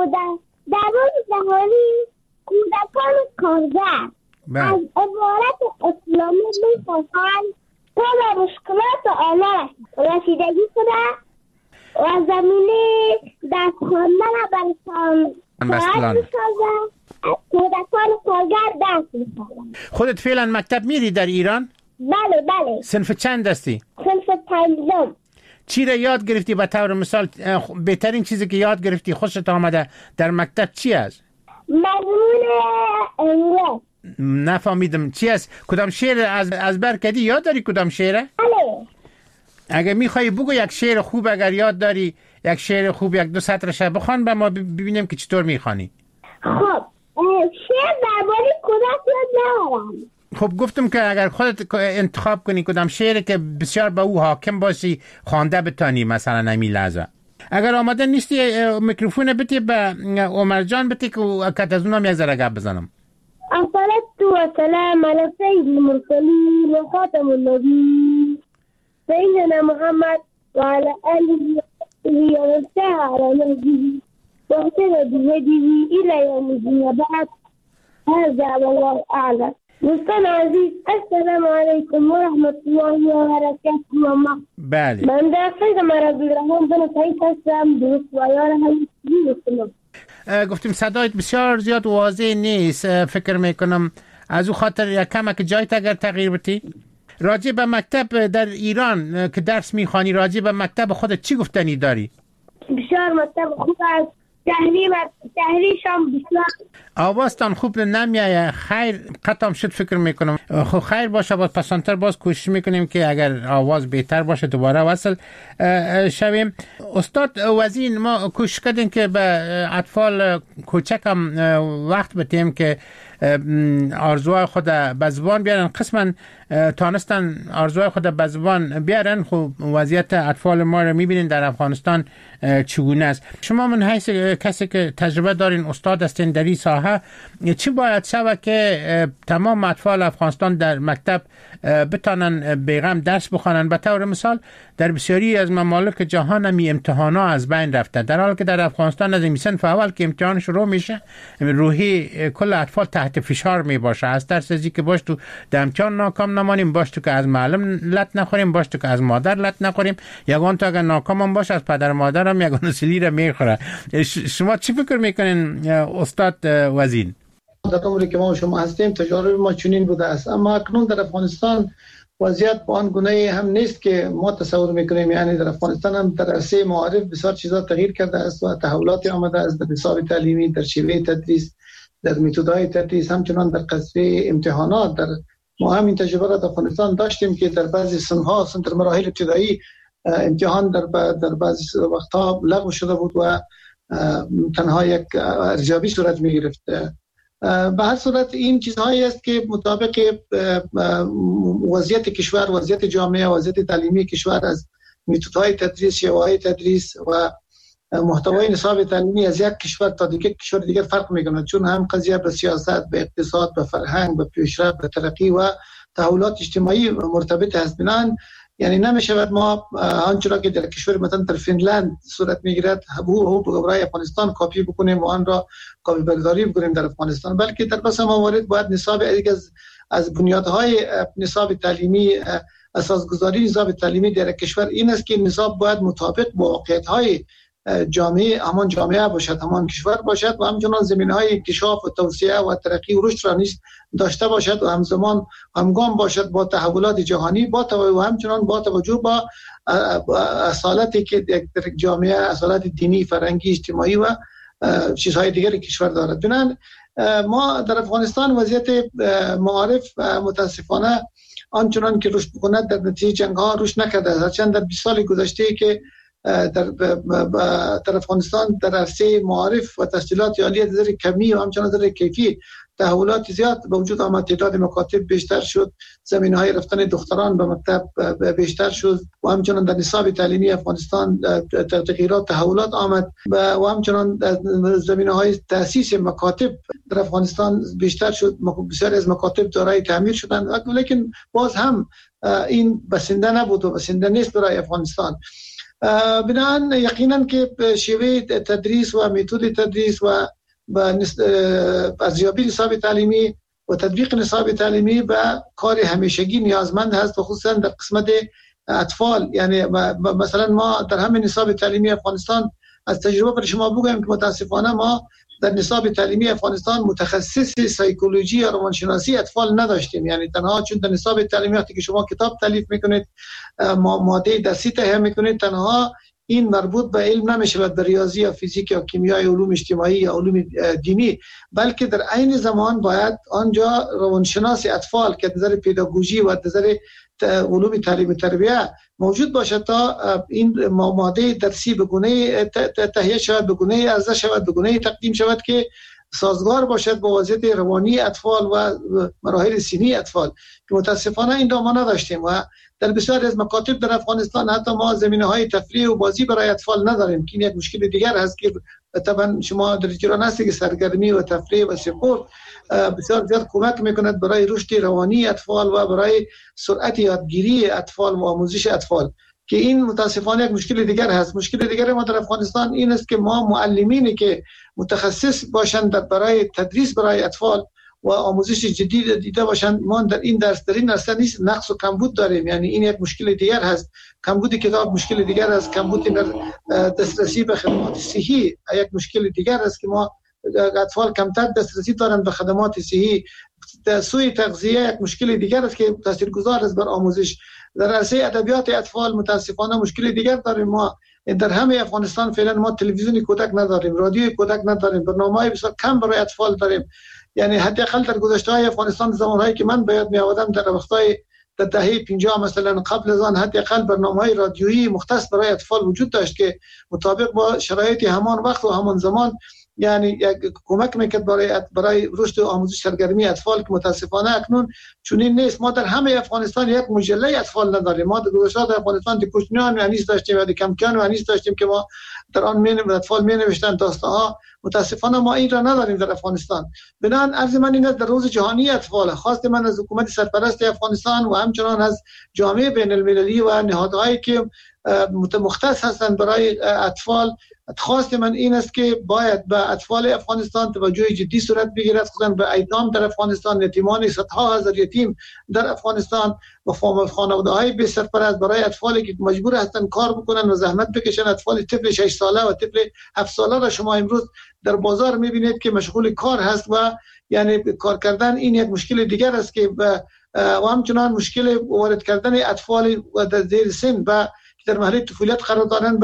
Speaker 11: کودکان کارگر از عبارت اسلامی میخواهند تا به مشکلات آنها رسیدگی کنند و زمینه دست خواندن برشان ساعت میسازند. کودکان کارگر دست میسازند.
Speaker 2: خودت فعلا مکتب میری در ایران؟
Speaker 11: بله.
Speaker 2: صنف چند هستی؟
Speaker 11: صنف پنجم.
Speaker 2: چی را یاد گرفتی؟ به طور مثال بهترین چیزی که یاد گرفتی خوشت آمده در مکتب چی است؟
Speaker 11: مضمون انگلیس.
Speaker 2: نفهمیدم چی است؟ کدام شعر از بر کردی؟ یاد داری کدام شعره؟
Speaker 11: بله.
Speaker 2: اگه میخوای بگو یک شعر خوب، اگر یاد داری یک شعر خوب 1-2 سطرش بخوان به ما ببینیم که چطور میخوانی.
Speaker 11: خب شعر درباره کودک یاد ندارم.
Speaker 2: خب گفتم که اگر خودت انتخاب کنی کدام شعر که بسیار به او حاکم باشی خوانده بتانی مثلا نمی لحظه. اگر آماده نیستی میکروفون بتی به عمر جان بتی که از اونم یک ذره گپ بزنم.
Speaker 11: الصلاة والسلام على سيد المرسلين وخاتم النبيين سيدنا محمد وعلى آله ومن سار على نهجه واهتدى بهديه إلى يوم الدين. وبعد هذا والله أعلم. دوستان عزیز السلام علیکم و رحمت الله و برکاته.
Speaker 2: بله.
Speaker 11: من در سید مرد الرحمن بن سعید هستم. دوست و یار همین
Speaker 2: گفتیم صدایت بسیار زیاد واضح نیست، فکر میکنم از او خاطر یک کمک جایت اگر تغییر بدی. راجع به مکتب در ایران که درس میخوانی، راجع به مکتب خودت چی گفتنی داری؟
Speaker 11: بسیار مکتب خوب است. تحریشم بسیار.
Speaker 2: آوازتان خوب نمیایه. خیر قطعم شد فکر میکنم. خب خیر باشه، باز پسانتر باز کوشش میکنیم که اگر آواز بهتر باشه دوباره وصل شویم. استاد وزین ما کوشش کردیم که به اطفال کوچک هم وقت بدیم که آرزوهای خود به زبان بیارن. قسما تانستن آرزوهای خود به زبان بیارن. خب وضعیت اطفال ما رو میبینین در افغانستان چگونه است. شما من حیث کسی که تجربه دارین، استاد هستین در این ساحه، چی باید شود که تمام اطفال افغانستان در مکتب بتانن بیغم درس بخوانن؟ به طور مثال در بسیاری از ممالک جهان هم امتحانا از بین رفته، در حالی که در افغانستان از این صنف اول که امتحان شروع میشه روحی کل اطفال تحت فشار می باشه. از ترس از اینکه باش تو در امتحان ناکام نمانیم، باش تو که از معلم لط نخوریم، باش تو که از مادر لط نخوریم، یگان تو اگر ناکام هم باشه از پدر مادر هم یگان سلی را میخوره. شما چی فکر میکنین استاد وزین؟
Speaker 7: در عمری که ما و شما هستیم تجارب ما چنین بوده است، اما اکنون در افغانستان وضعیت با آن گونه هم نیست که ما تصور میکنیم. یعنی در افغانستان هم در عرصه معارف بسیار چیزا تغییر کرده است و تحولاتی آمده است در نصاب تعلیمی، در شیوه تدریس، در متدهای تدریس، همچنان در قضیه امتحانات. در ما هم این تجربه را در افغانستان داشتیم که در بعضی صنف‌ها در مراحل ابتدایی امتحان در بعضی وقتها لغو شده بود و تنها یک ارزیابی صورت می‌گرفت. به هر صورت این چیزهایی است که مطابق وضعیت کشور، وضعیت جامعه، وضعیت تعلیمی کشور از متدهای تدریس، شیوه‌های تدریس و محتوای نصاب تعلیمی از یک کشور تا دیگر کشور دیگر فرق میکنه، چون هم قضیه به سیاست، به اقتصاد، به فرهنگ، به پیشرفت، به ترقی و تحولات اجتماعی مرتبط است. بنابراین یعنی نمیشود ما آنچه که در کشور مثلا در فنلند صورت میگیرد برای افغانستان کپی بکنیم و آن را کپی برداری بکنیم در افغانستان، بلکه در بس موارد باید نصاب از بنیادهای نصاب تعلیمی، اساسگذاری نصاب تعلیمی در کشور این است که نصاب باید مطابق با واقعیت‌های جامعه همان جامعه باشد، همان کشور باشد و همچنان زمینه‌های انکشاف و توسعه و ترقی و رشد را نیز داشته باشد و همزمان همگام باشد با تحولات جهانی و همچنان با توجه با اصالتی که در جامعه، اصالت دینی، فرهنگی، اجتماعی و چیزهای دیگری کشور دارد. بنابراین ما در افغانستان وضعیت معارف متاسفانه آنچنان که رشد بکند در نتیجه جنگ‌ها رشد نکرده است. هرچند در 20 سال گذشته که در افغانستان در عرصه معارف و تحصیلات عالی در کمی و همچنان در کیفی تحولات زیاد به وجود آمد، تعداد مکاتب بیشتر شد، زمینه‌های رفتن دختران به مکتب بیشتر شد و همچنان در نصاب تعلیمی افغانستان تغییرات تحولات آمد و همچنان زمینه‌های تأسیس مکاتب در افغانستان بیشتر شد. بسیاری از مکاتب دارای تعمیر شدند، لیکن باز هم این بسنده نبود و بسنده نیست برای افغانستان. بنابراین یقینا که شیوه تدریس و متد تدریس و ارزیابی نصاب تعلیمی و تطبیق نصاب تعلیمی به کار همیشگی نیازمند هست، خصوصا در قسمت اطفال. یعنی مثلا ما در همین نصاب تعلیمی افغانستان از تجربه پر شما بگویم که متاسفانه ما در نصاب تعلیمی افغانستان متخصص سایکولوژی یا روانشناسی اطفال نداشتیم. یعنی تنها چون در نصاب تعلیمی وقتی که شما کتاب تالیف میکنید، ماده درسی تهیه میکنید، تنها این مربوط به علم نمیشود، به ریاضی یا فیزیک یا کیمیا یا علوم اجتماعی یا علوم دینی، بلکه در عین زمان باید آنجا روانشناس اطفال که نظر پداگوژی و نظر علوم تعلیم و تربیه موجود باشد تا این ماده درسی به گونه تهیه شود، به گونه عرضه شود، به گونه تقدیم شود که سازگار باشد با وضعیت روانی اطفال و مراحل سنی اطفال، که متاسفانه این ما نداشتیم. و در بسیاری از مکاتب در افغانستان حتی ما زمینه‌های تفریح و بازی برای اطفال نداریم، که این یک مشکل دیگر هست که طبعا شما در ایران هستی که سرگرمی و تفریح و سپورت بسیار زیاد کمک میکند برای رشد روانی اطفال و برای سرعت یادگیری اطفال و آموزش اطفال، که این متاسفانه یک مشکل دیگر هست. مشکل دیگر ما در افغانستان این است که ما معلمینی که متخصص باشند برای تدریس برای اطفال و آموزش جدید دیده باشند، ما در این درس نیست، نقص و کمبود داریم. یعنی این یک مشکل دیگر هست. کمبود کتاب مشکل دیگر است، کمبود در دسترسی به خدمات صحی یک مشکل دیگر است که ما اطفال کمتر دسترسی دارند به خدمات صحی. سوء تغذیه یک مشکل دیگر است که تاثیرگذار است بر آموزش. در عرصه ادبیات اطفال متاسفانه مشکل دیگر داریم. ما در همه افغانستان فعلا ما تلویزیونی کودک نداریم، رادیوی کودک نداریم، برنامه‌های بسیار کم برای اطفال داریم. یعنی حداقل در گذشته‌های افغانستان زمانهایی که من باید می‌آمدم در وقت‌های در دهه 50 مثلا قبل از آن حداقل برنامه‌های رادیویی مختص برای اطفال وجود داشت که مطابق با شرایط همان وقت و همان زمان یعنی یک کمک میکرد برای رشد و آموزش سرگرمی اطفال، که متاسفانه اکنون چنین نیست. ما در همه افغانستان یک مجله اطفال نداریم. ما در گذشته در افغانستان دیکوشنیان و نیست داشتیم و کمکان و نیست داشتیم که ما در آن اطفال می نوشتن داستان‌ها. متاسفانه ما این را نداریم در افغانستان. بنابراین عرض من این است در روز جهانی اطفال خواست من از حکومت سرپرست افغانستان و همچنان از جامعه بین المللی و نهادهایی که مختص هستند برای اطفال، خواست من این است که باید به اطفال افغانستان توجه جدی صورت بگیرد، خصوصا به ایتام در افغانستان، یتیمان صدها هزار یتیم در افغانستان و خانواده‌های بی سرپرست، برای اطفالی که مجبور هستند کار بکنن و زحمت بکشن. اطفال طفل 6 ساله و طفل 7 ساله را شما امروز در بازار می‌بینید که مشغول کار هست و یعنی کار کردن این یک مشکل دیگر است که و همچنان مشکل وارد کردن اطفال در زیر سن و در مرحله طفولیت قرار دارن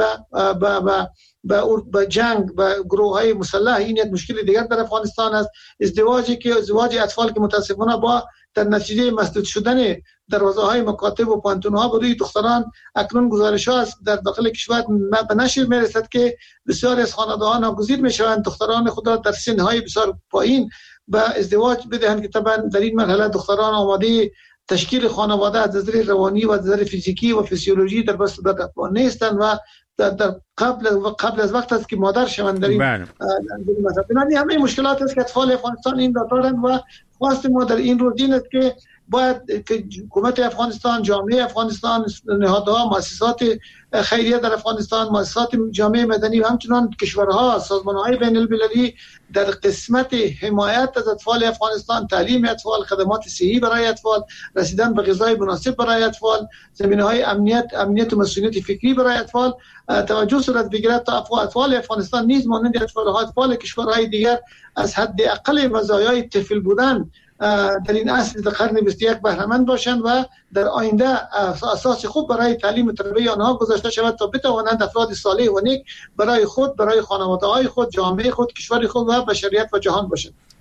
Speaker 7: به جنگ و گروه‌های مسلح، این یک مشکل دیگر در افغانستان است. ازدواج اطفال که متاسفانه با در نتیجه مسدود شدن دروازه‌های مکاتب و پانتون‌ها برای دختران اکنون گزارش‌ها است در داخل کشور به نشر می‌رسد که بسیاری از خانواده‌ها ناگزیر می‌شوند دختران خود را در سن‌های بسیار پایین به ازدواج بدهند، که طبعا در این مرحله دختران آماده تشکیل خانواده از نظر روانی و از نظر فیزیکی و فیزیولوژی در بس نیستند و در قبل از وقت است که مادر شوند. در این مثلا همه مشکلات است که اطفال افغانستان این دارند و خواست ما در این روز این است که باید که حکومت افغانستان، جامعه افغانستان، نهادها، مؤسسات خیریه در افغانستان، مؤسسات جامعه مدنی و همچنان کشورها، سازمان‌های بین المللی در قسمت حمایت از اطفال افغانستان، تعلیم اطفال، خدمات صحی برای اطفال، رسیدن به غذای مناسب برای اطفال، زمینه‌های امنیت و مسئولیت فکری برای اطفال توجه صورت بگیرد تا اطفال افغانستان نیز مانند اطفال کشورهای دیگر از حد اقل مزایای طفل بودن در این عصر قرن 21 بهره‌مند باشند و در آینده اساس خوب برای تعلیم و تربیت آنها گذاشته شود تا بتوانند افراد صالح و نیک برای خود، برای خانواده‌های خود، جامعه خود، کشور خود و بشریت و جهان باشند.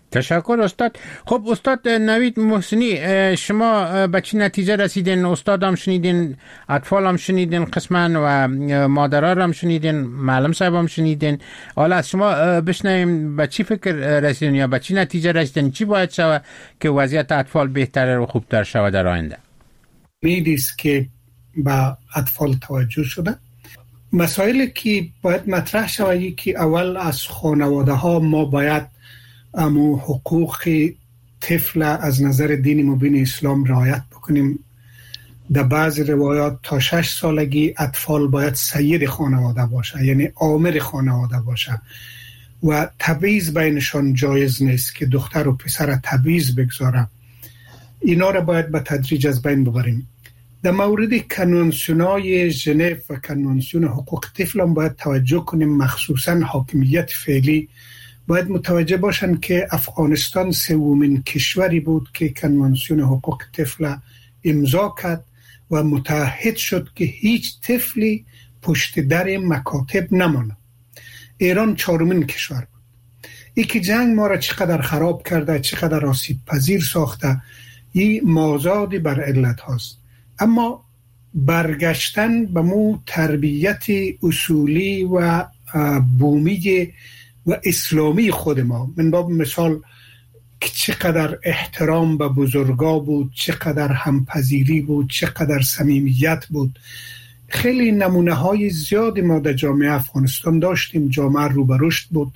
Speaker 2: تشکر استاد. خب استاد نوید محسنی، شما به چی نتیجه رسیدین؟ استاد هم شنیدین، اطفال هم شنیدین قسما و مادرها هم شنیدین، معلم صاحب هم شنیدین. حالا از شما بشنویم به چی فکر رسیدین یا به چی نتیجه رسیدین؟ چی باید شود که وضعیت اطفال بهتر و خوبتر شود در آینده؟
Speaker 8: میدیست که با اطفال توجه شده. مسائلی که باید مطرح شود که اول از خانواده ها ما باید امو حقوق طفل از نظر دین مبین اسلام رعایت بکنیم. در بعض روایات تا 6 سالگی اطفال باید سید خانواده باشه، یعنی آمر خانواده باشه و تبعیض بینشان جایز نیست که دختر و پسر تبعیض بگذاره. اینا را باید به تدریج از بین ببریم. در مورد کنوانسیون‌های ژنو و کنوانسیون حقوق طفل هم باید توجه کنیم، مخصوصا حاکمیت فعلی باید متوجه باشن که افغانستان سومین کشوری بود که کنوانسیون حقوق طفل امضا کرد و متعهد شد که هیچ طفلی پشت در مکاتب نمانه. ایران 4مین کشور بود. ای که جنگ ما را چقدر خراب کرده، چقدر آسیب پذیر ساخته، این مازادی بر علت هاست. اما برگشتن به مو تربیت اصولی و بومی و اسلامی خود ما، من باب مثال که چقدر احترام به بزرگا بود، چقدر همپذیری بود، چقدر صمیمیت بود. خیلی نمونه های زیادی ما در جامعه افغانستان داشتیم. جامعه رو به رشد بود،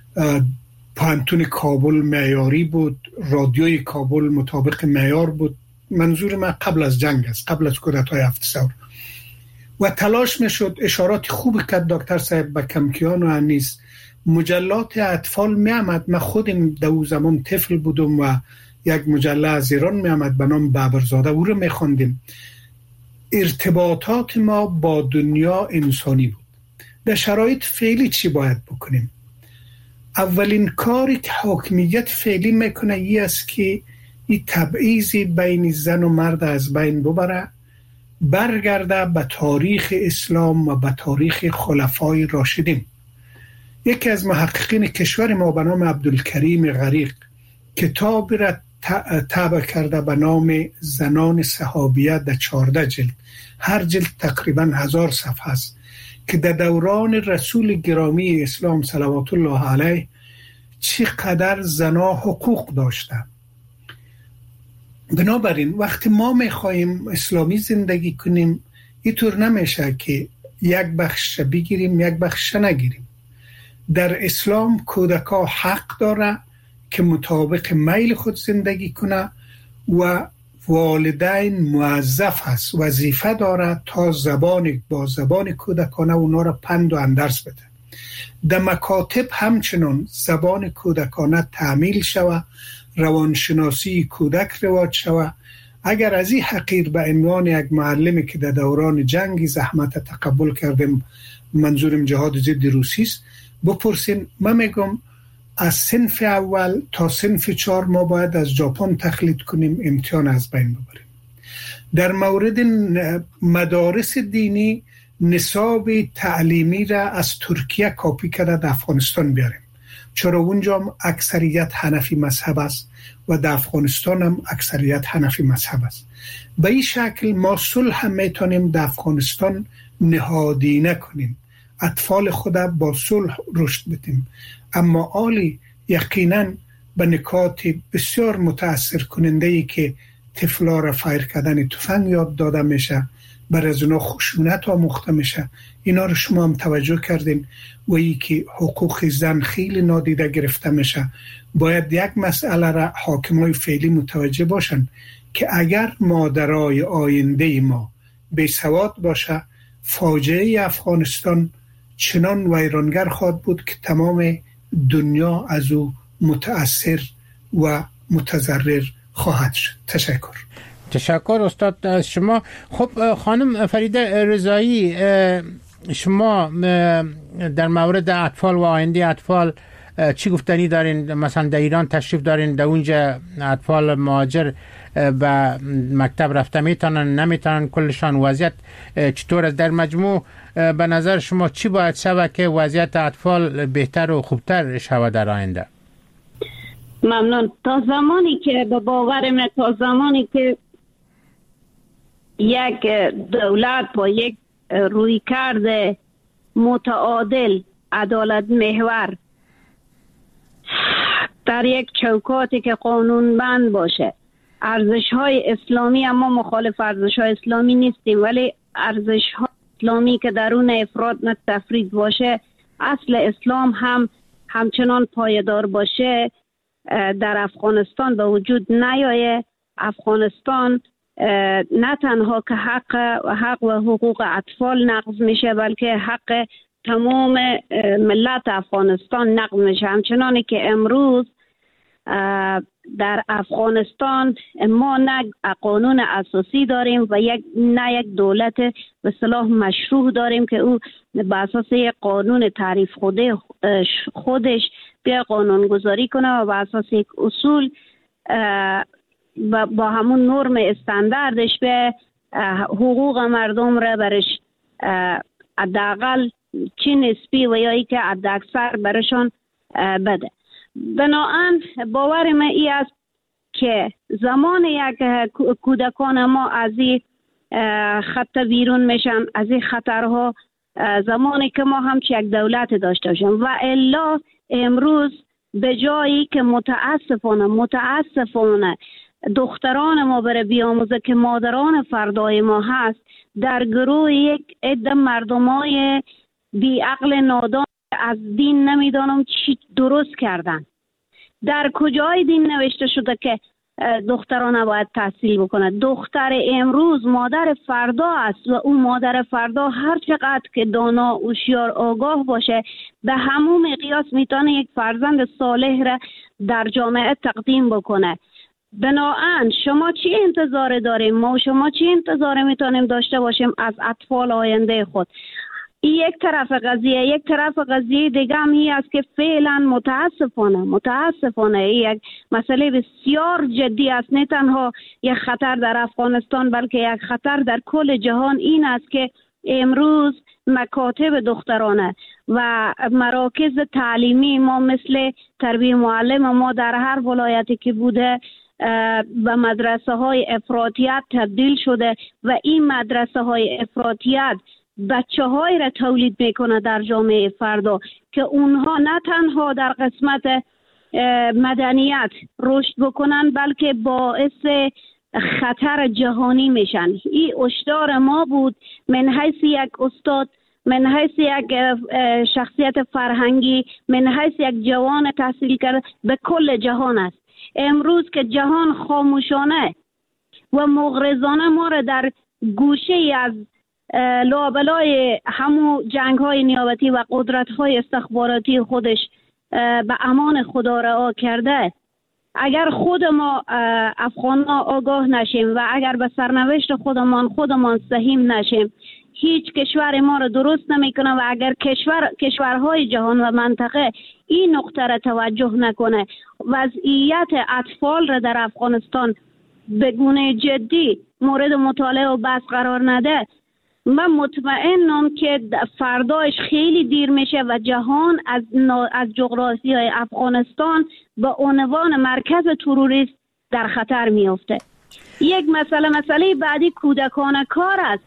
Speaker 8: پانتون کابل معیاری بود، رادیوی کابل مطابق معیار بود. منظور من قبل از جنگ است، قبل از کودتای 7 ثور. و تلاش میشد، اشارات خوبی کرد دکتر صاحب به کمکیان و انیس، مجلات اطفال می آمد. من خودم دو زمان طفل بودم و یک مجله از ایران می آمد به نام بابرزاده، او رو می خوندیم. ارتباطات ما با دنیا انسانی بود. در شرایط فعلی چی باید بکنیم؟ اولین کاری که حاکمیت فعلی میکنه ای است که این تبعیضی بین زن و مرد از بین ببره، برگرده به تاریخ اسلام و به تاریخ خلفای راشدین. یکی از محققین کشور ما به نام عبدالکریم غریق کتابی را طبع کرده به نام زنان صحابیه در 14 جلد، هر جلد تقریبا 1000 صفحه است، که در دوران رسول گرامی اسلام صلوات الله علیه چقدر زنا حقوق داشتند. بنابراین وقتی ما میخواییم اسلامی زندگی کنیم، اینطور نمیشه که یک بخش بگیریم یک بخش نگیریم. در اسلام کودکا حق داره که مطابق میل خود زندگی کنه و والدین موظف هست، وظیفه داره تا با زبان کودکانه اونا را پند و اندرس بده. در مکاتب همچنان زبان کودکانه تعمیل شوه، روانشناسی کودک رواج شوه. اگر از این حقیر به عنوان یک معلمی که در دوران جنگی زحمت تقبل کردم، منظورم جهاد ضد روسی است، بپرسین، من میگم از صنف اول تا صنف 4 ما باید از ژاپن تقلید کنیم، امتحان از بین ببریم. در مورد مدارس دینی نصاب تعلیمی را از ترکیه کاپی کرده در افغانستان بیاریم، چرا اونجا هم اکثریت حنفی مذهب است و در افغانستان هم اکثریت حنفی مذهب است. به این شکل ما صلح میتونیم در افغانستان نهادینه کنیم، اطفال خود با صلح رشد بدیم. اما عالی یقینا به نکات بسیار متاثر کننده ای که طفلا را فایر کردن تفنگ یاد داده میشه، بر از اونا خشونت آموخته میشه. اینا رو شما هم توجه کردین. و ای که حقوق زن خیلی نادیده گرفته میشه. باید یک مسئله را حاکمای فعلی متوجه باشن که اگر مادرای آینده ما بیسواد باشه، فاجعه افغانستان چنان ویرانگر خواهد بود که تمام دنیا از او متأثر و متضرر خواهد شد. تشکر
Speaker 2: استاد از شما. خب خانم فریده رضایی، شما در مورد اطفال و آینده اطفال چی گفتنی دارین؟ مثلا در ایران تشریف دارین، در اونجا اطفال مهاجر به مکتب رفته میتونن نمیتونن، کلشان وضعیت چطور است؟ در مجموع به نظر شما چی باید شود که وضعیت اطفال بهتر و خوبتر شود در آینده؟
Speaker 9: ممنون. تا زمانی که به باور من، تا زمانی که یک دولت با یک رویکرد متعادل، عدالت محور، در یک چوکاتی که قانونمند باشه، ارزش‌های اسلامی، اما مخالف ارزش‌های اسلامی نیستیم، ولی ارزش‌های اسلامی که درون افراد نه تفرید باشه، اصل اسلام هم همچنان پایدار باشه، در افغانستان به وجود نیایه. افغانستان نه تنها که حق و حقوق اطفال نقض میشه، بلکه حق تمام ملت افغانستان نقض میشه. همچنانی که امروز در افغانستان ما نه قانون اساسی داریم و نه یک دولت به اصطلاح مشروع داریم که او به اساس یک قانون تعریف خودش بیا قانون گذاری کنه و به اساس یک اصول با همون نرم استانداردش به حقوق مردم را برش حداقل چه نسبی و یا ای که حداکثر برشان بده. بنابراین باور من ای است که زمان یک کودکان ما از این خط بیرون میشن، از این خطرها، زمانی که ما هم یک دولت داشته باشیم. و الا امروز به جایی که متاسفانه دختران ما بره بیاموزه که مادران فردای ما هست، در گروه یک عده مردمای بی عقل نادان از دین نمیدانم چی درست کردن. در کجای دین نوشته شده که دختران نباید تحصیل بکنه؟ دختر امروز مادر فردا است و اون مادر فردا هر چقدر که دانا، هوشیار، آگاه باشه، به همون مقیاس میتونه یک فرزند صالح را در جامعه تقدیم بکنه. بنابراین شما چی انتظار داریم؟ ما و شما چی انتظار میتونیم داشته باشیم از اطفال آینده خود؟ یک طرف قضیه دیگه هم این است که فعلا متاسفانه یک مسئله بسیار جدی است، نه تنها یک خطر در افغانستان بلکه یک خطر در کل جهان. این است که امروز مکاتب دخترانه و مراکز تعلیمی ما مثل تربیه معلم ما در هر ولایتی که بوده و مدرسه های افراطیت تبدیل شده و این مدرسه های افراطیت بچه های را تولید میکنه در جامعه فردا که اونها نه تنها در قسمت مدنیت رشد بکنن بلکه باعث خطر جهانی میشن. این هشدار ما بود من حیث یک استاد، من حیث یک شخصیت فرهنگی، من حیث یک جوان تحصیل کرده به کل جهان است. امروز که جهان خاموشانه و مغرضانه ما را در گوشه از لابلای همو جنگ های نیابتی و قدرت های استخباراتی خودش به امان خدا رها کرده، اگر خود ما افغان ها آگاه نشیم و اگر به سرنوشت خودمان سهیم نشیم، هیچ کشور ما را درست نمیکنه. و اگر کشورهای جهان و منطقه این نقطه را توجه نکنه، وضعیت اطفال را در افغانستان به گونه جدی مورد مطالعه و بحث قرار نده، من مطمئنم که فردایش خیلی دیر میشه و جهان از جغرافیای افغانستان به عنوان مرکز تروریست در خطر میفته. یک مسئله بعدی کودکان کار است.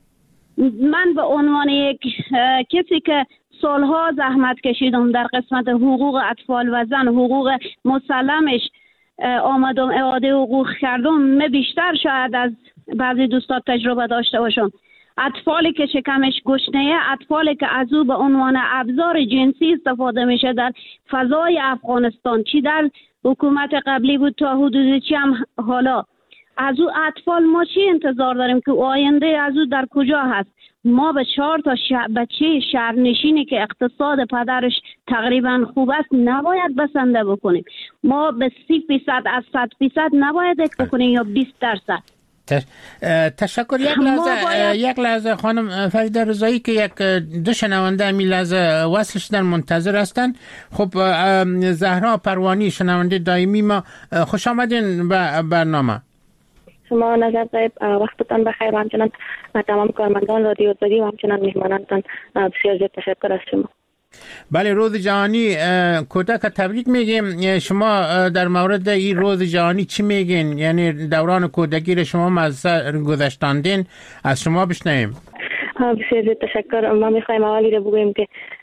Speaker 9: من به عنوان یک کسی که سالها زحمت کشیدم در قسمت حقوق اطفال و زن، حقوق مسلمش آمدم اعاده حقوق کردم، بیشتر شاید از بعضی دوستان تجربه داشته باشم. اطفالی که شکمش گشنه، اطفالی که از او به عنوان ابزار جنسی استفاده میشه در فضای افغانستان، چی در حکومت قبلی بود تا حدودی چی هم حالا، از او اطفال ما چی انتظار داریم که آینده از او در کجا هست؟ ما به 4 تا بچه شهرنشینی که اقتصاد پدرش تقریبا خوب است نباید بسنده بکنیم. ما به 30% از 100% نباید بکنیم یا 20%.
Speaker 2: تشکر. یک لحظه خانم فریده رضایی که دو شنونده امی لحظه وصلش در منتظر هستن. خب زهرا پروانی شنونده دائمی ما، خوش آمدین به برنامه.
Speaker 12: شما نظر صاحب وقتتان بخیر و همچنان تمام کارمندان رادیو آزادی و همچنان مهمانانتان بسیار زیاد تشکر از شما.
Speaker 2: بله، روز جهانی کودک تبریک میگیم. شما در مورد این روز جهانی چی میگین؟ یعنی دوران کودکی رو شما از سر گذشتاندین، از شما بشنویم.
Speaker 12: بسیار تشکر. ما میخوایم اولی رو بگویم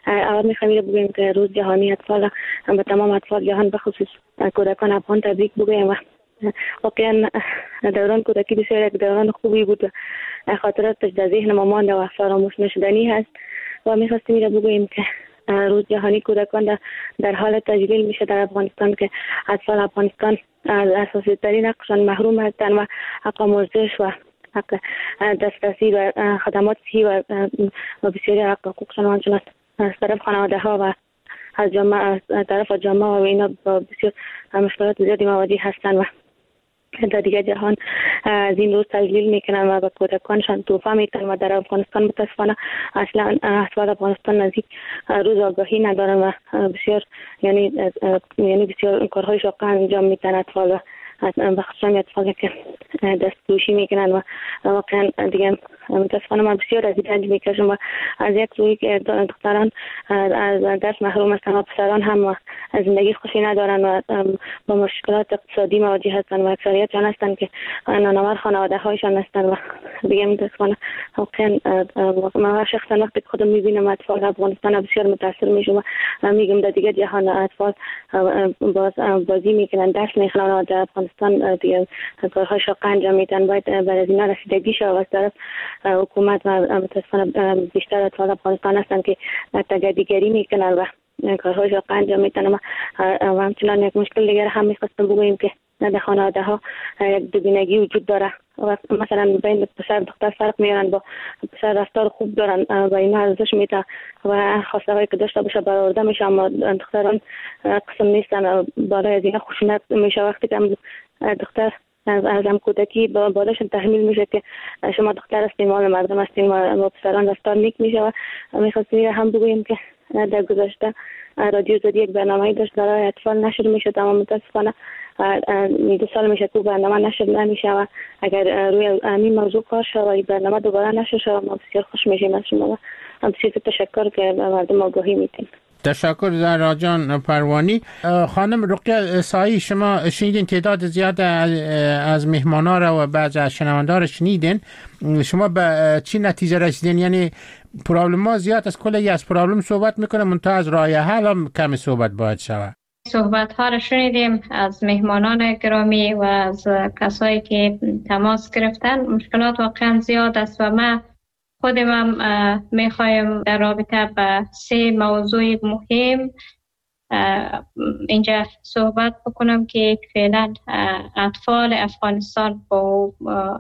Speaker 12: که روز جهانی اطفال به تمام اطفال جهان به خصوص کودکان افغان تبریک بگویم. واقعا دوران کودکی بسیار یک دوران خوبی بود، خاطراتش در ذهن ما مانده و فراموش نشدنی هست و میخواستیم رو بگوییم که روز جهانی کودکان در حال تجلیل میشه در افغانستان که اطفال افغانستان از اساسی ترین حقشان محروم هستند و حق آموزش و حق دسترسی و خدمات صحی و بسیاری حق حقوقشان همچنین از طرف خانواده ها و از طرف جامعه و اینا با بسیار مشکلات زیادی مواجه هستند و در دیگر جهان از این روز تجلیل میکنن و به کودکانشان تحفه میتن و در افغانستان متاسفانه اصلا اطفال افغانستان نزدیک روز آگاهی ندارن و بسیار یعنی بسیار کارهای شاقه انجام میتن اطفال و بخصوصا اطفالی که دستفروشی میکنن و واقعا دیگه متاسفانه من بسیار از این رنج میکشم و از یک روی که دختران از درس محروم هستن و پسران هم و از زندگی خوشی ندارن و با مشکلات اقتصادی مواجه هستن و اکثریت جان هستن که نانآور خانواده هایشان هستن و دیگه متاسفانه واقعا من شخصا وقتی که خودم میبینم اطفال افغانستان بسیار متاثر میشم و میگم در دیگه جهان اطفال بازی میکنن، درس میخونن و در افغانستان دیگه کارهای شاقه انجام میدن. باید برای از اینا رسیدگی شود از طرف حکومت و متاسفانه بیشتر اطفال افغانستان هستن که تجدیدگری میکنن و کارهای شاقه انجام میدن و همچنان یک مشکل دیگر هم میخواستم بگوییم که در خانواده ها یک دوگانگی وجود داره و مثلا بین پسر دختر فرق میارن، با پسر رفتار خوب دارن و اینا ارزش میده و خواسته هایی که داشته باشه برآورده میشه، اما دختران قسم نیستن بالای از اینا خشونت میشه. وقتی که دختر از هم کودکی بالاشون تحمیل میشه که شما دختر هستین، مال مردم هستین و پسران رفتار نیک میشه و میخواستیم هم بگوییم که در گذشته رادیو زدی یک برنامه‌ای داشت برای اطفال نشر میشد، اما متاسفانه 2 سال میشه که برنامه نشر نمیشه و اگر روی این موضوع کار شد و این برنامه دوباره نشر شد ما بسیار خوش میشیم از شما و بسیار تشکر که مردم آگاهی میدین.
Speaker 2: تشکر زهرا جان پروانی. خانم رقیه سایی، شما شنیدین تعداد زیاد از مهمانا را و بعضی از شنونده را شنیدین، شما به چی نتیجه رسیدین؟ یعنی پرابلم ها زیاد از کلی از پرابلم صحبت میکنه، منتها از راه حل هم کمی صحبت باید شود.
Speaker 5: صحبت ها را شنیدیم از مهمانان گرامی و از کسایی که تماس گرفتن. مشکلات واقعا زیاد است و ما خودم میخوایم در رابطه با 3 موضوع مهم اینجا صحبت بکنم که فعلا اطفال افغانستان با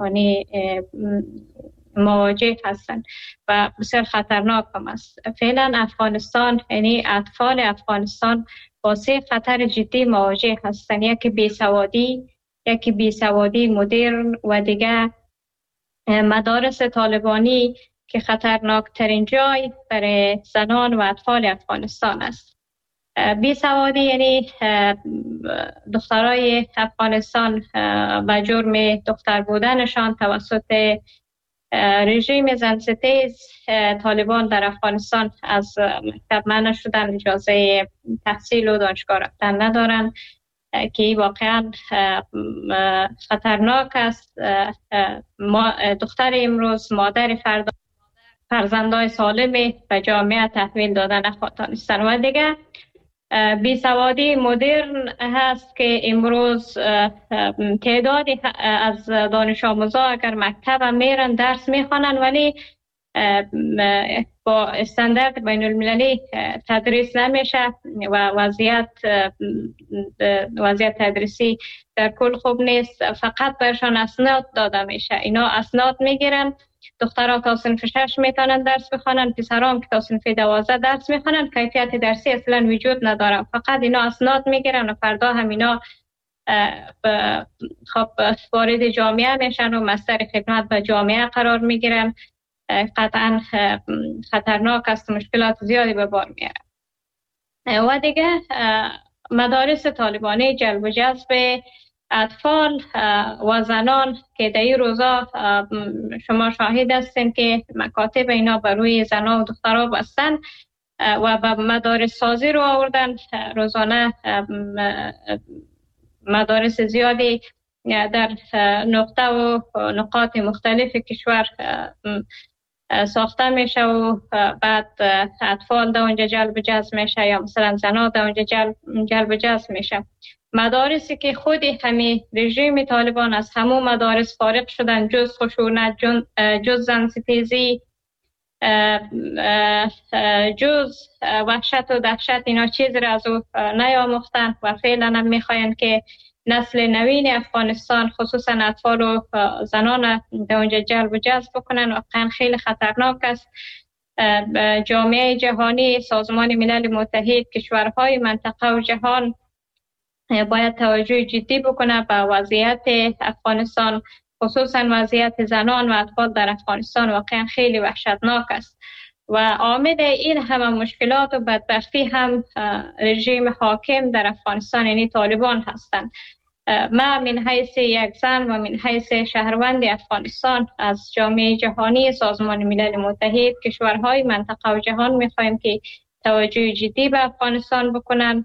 Speaker 5: مواجه هستند و بسیار خطرناک هم است. فعلا افغانستان یعنی اطفال افغانستان با 3 خطر جدی مواجه هستند. یکی بیسوادی مدرن و دیگه مدارس طالبانی که خطرناکترین جای برای زنان و اطفال افغانستان است. بیسوادی یعنی دخترای افغانستان به جرم دختر بودنشان توسط رژیم زنستیز طالبان در افغانستان از مکتب منع شدن، اجازه تحصیل و دانشگاه رفتن ندارن که واقعا خطرناک است. دختر امروز مادر فردا فرزندای سالم به جامعه تحویل دادن نخواهند. و دیگه بیسوادی مدرن هست که امروز تعدادی از دانش آموزا اگر مکتب هم میرن درس میخوانن ولی با استاندارد بین المللی تدریس نمیشه و وضعیت تدریسی در کل خوب نیست. فقط برشان اسناد داده میشه. اینا اسناد میگیرن. دخترها تا صنف 6 میتونن درس بخونن، پسرها که تا صنف 12 درس میخونن. کیفیت درسی اصلا وجود نداره، فقط اینا اسناد میگیرن و فردا هم اینا خب وارد جامعه میشن و مصدر خدمت به جامعه قرار میگیرن. قطعا خطرناک است، مشکلات زیادی به بار میاره. و دیگه مدارس طالبانی جلب و جذب اطفال و زنان که در این روزا شما شاهد هستین که مکاتب اینا بر روی زنان و دخترها بستن و به مدارس سازی رو آوردن. روزانه مدارس زیادی در نقطه و نقاط مختلف کشور ساخته میشه و بعد اطفال در اونجا جلب جذب میشه یا مثلا زنان در اونجا جلب جذب میشه. مدارسی که خودی همین رژیم طالبان از همون مدارس فارغ شدن، جز خشونت، جز زنستیزی، جز وحشت و دهشت، اینا چیزی را از او نیاموختن و فعلا هم میخواین که نسل نوین افغانستان خصوصا اطفال و زنان در اونجا جلب و جذب بکنن. واقعا خیلی خطرناک است. جامعه جهانی، سازمان ملل متحد، کشورهای منطقه و جهان باید توجه جدی بکنه به وضعیت افغانستان، خصوصا وضعیت زنان و اطفال در افغانستان. واقعا خیلی وحشتناک است و عامل این همه مشکلات و بدبختی هم رژیم حاکم در افغانستان یعنی طالبان هستند. ما من حیث یک زن و من حیث شهروند افغانستان از جامعه جهانی، سازمان ملل متحد، کشورهای منطقه و جهان میخوایم که توجه جدی به افغانستان بکنند.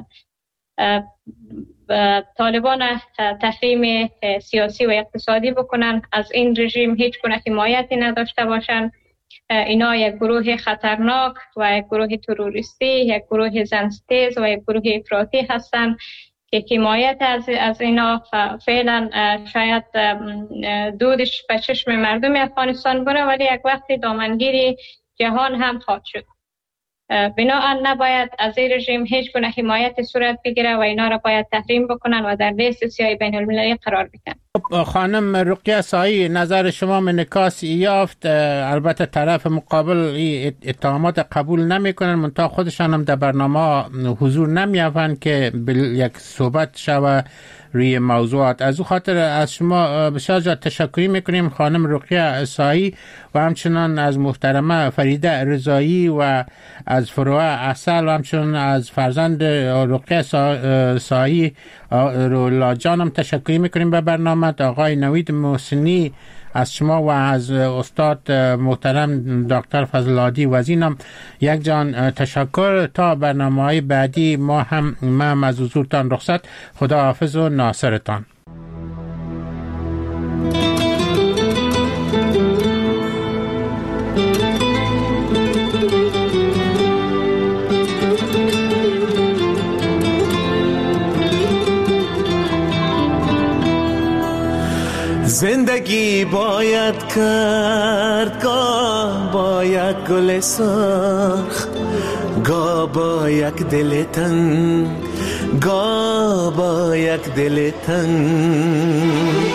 Speaker 5: طالبان تحریم سیاسی و اقتصادی بکنن، از این رژیم هیچ گونه حمایتی نداشته باشند. اینا یک گروه خطرناک و یک گروه تروریستی، یک گروه زنستیز و یک گروه افراطی هستند که حمایت از اینا فعلا شاید دودش به چشم مردم افغانستان بره، ولی یک وقتی دامنگیری جهان هم خواهد شد. بنابراین نباید از این رژیم هیچ گونه حمایت صورت بگیره و اینا را باید تحریم بکنن و در لیست سیاه بین المللی قرار بدن.
Speaker 2: خانم رقیه سایی، نظر شما انعکاس یافت. البته طرف مقابل اتهامات قبول نمیکنن، منتها خودشان هم در برنامه حضور نمی‌یابند که یک صحبت شوه روی موضوعات. از او خاطر از شما بسیار زیاد تشکر میکنیم خانم رقیه سایی و همچنان از محترمه فریده رضایی و از فروع اصل و همچنان از فرزند رقیه سایی رولاجان هم تشکر میکنیم به برنامه. آقای نوید محسنی از شما و از استاد محترم دکتر فضل‌الهادی وزینم یک جان تشکر. تا برنامه‌های بعدی ما هم از حضورتان رخصت. خدا حافظ و ناصرتان.
Speaker 13: زندگی باید کرد، گاه با یک گل سرخ، گاه با یک دل تنگ، گاه با یک دل تنگ.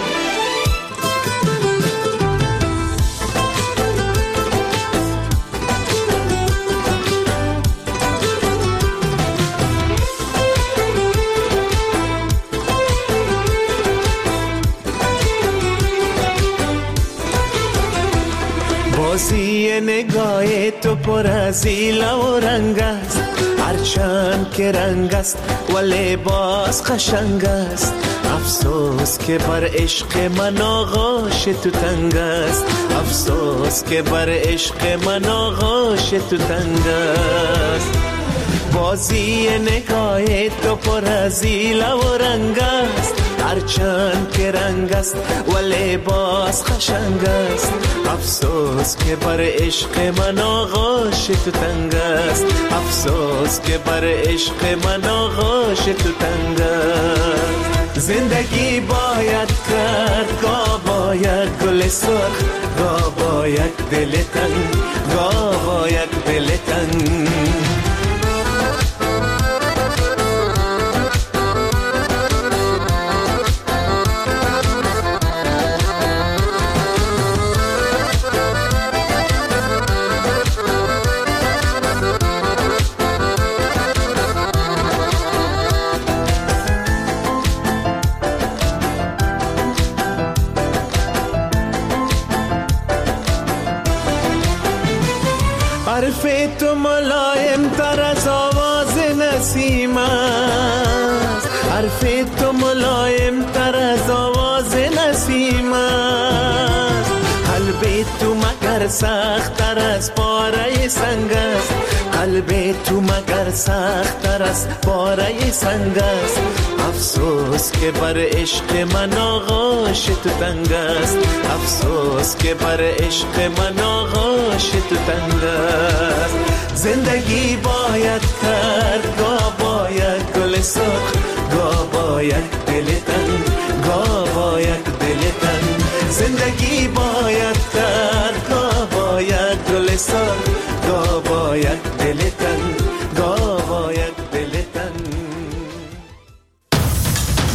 Speaker 13: بازی نگاه تو پر از ایله و رنگ است، هرچند که رنگ است ولی باز قشنگ است. افسوس که بر عشق من آغوش تو تنگ است، افسوس که بر عشق من آغوش تو تنگ است. بازی نگاه تو پر از ایله و رنگ است، هرچند که رنگ است ولی باز قشنگ است. افسوس که بر عشق من آغوش تو تنگ است، افسوس که بر عشق من آغوش تو تنگ است. زندگی باید کرد، گاه با یک گل سرخ، گاه با یک دل تنگ، گاه با یک دل تنگ. حرف تو ملایم تر از آواز نسیم است، حرف تو ملایم تر از آواز نسیم است. قلب تو مگر سخت تر از پاره سنگ است، قلب تو مگر سخت تر از باره سنگ است. افسوس که بر عشق من آغوش تو تنگ است. افسوس که بر عشق من آغوش تو تنگ است. زندگی باید کرد گاه باید گل سرخ، گاه باید دل تنگ، گاه باید دل تنگ. زندگی باید کرد گاه باید گل سرخ، گاه باید دل تنگ.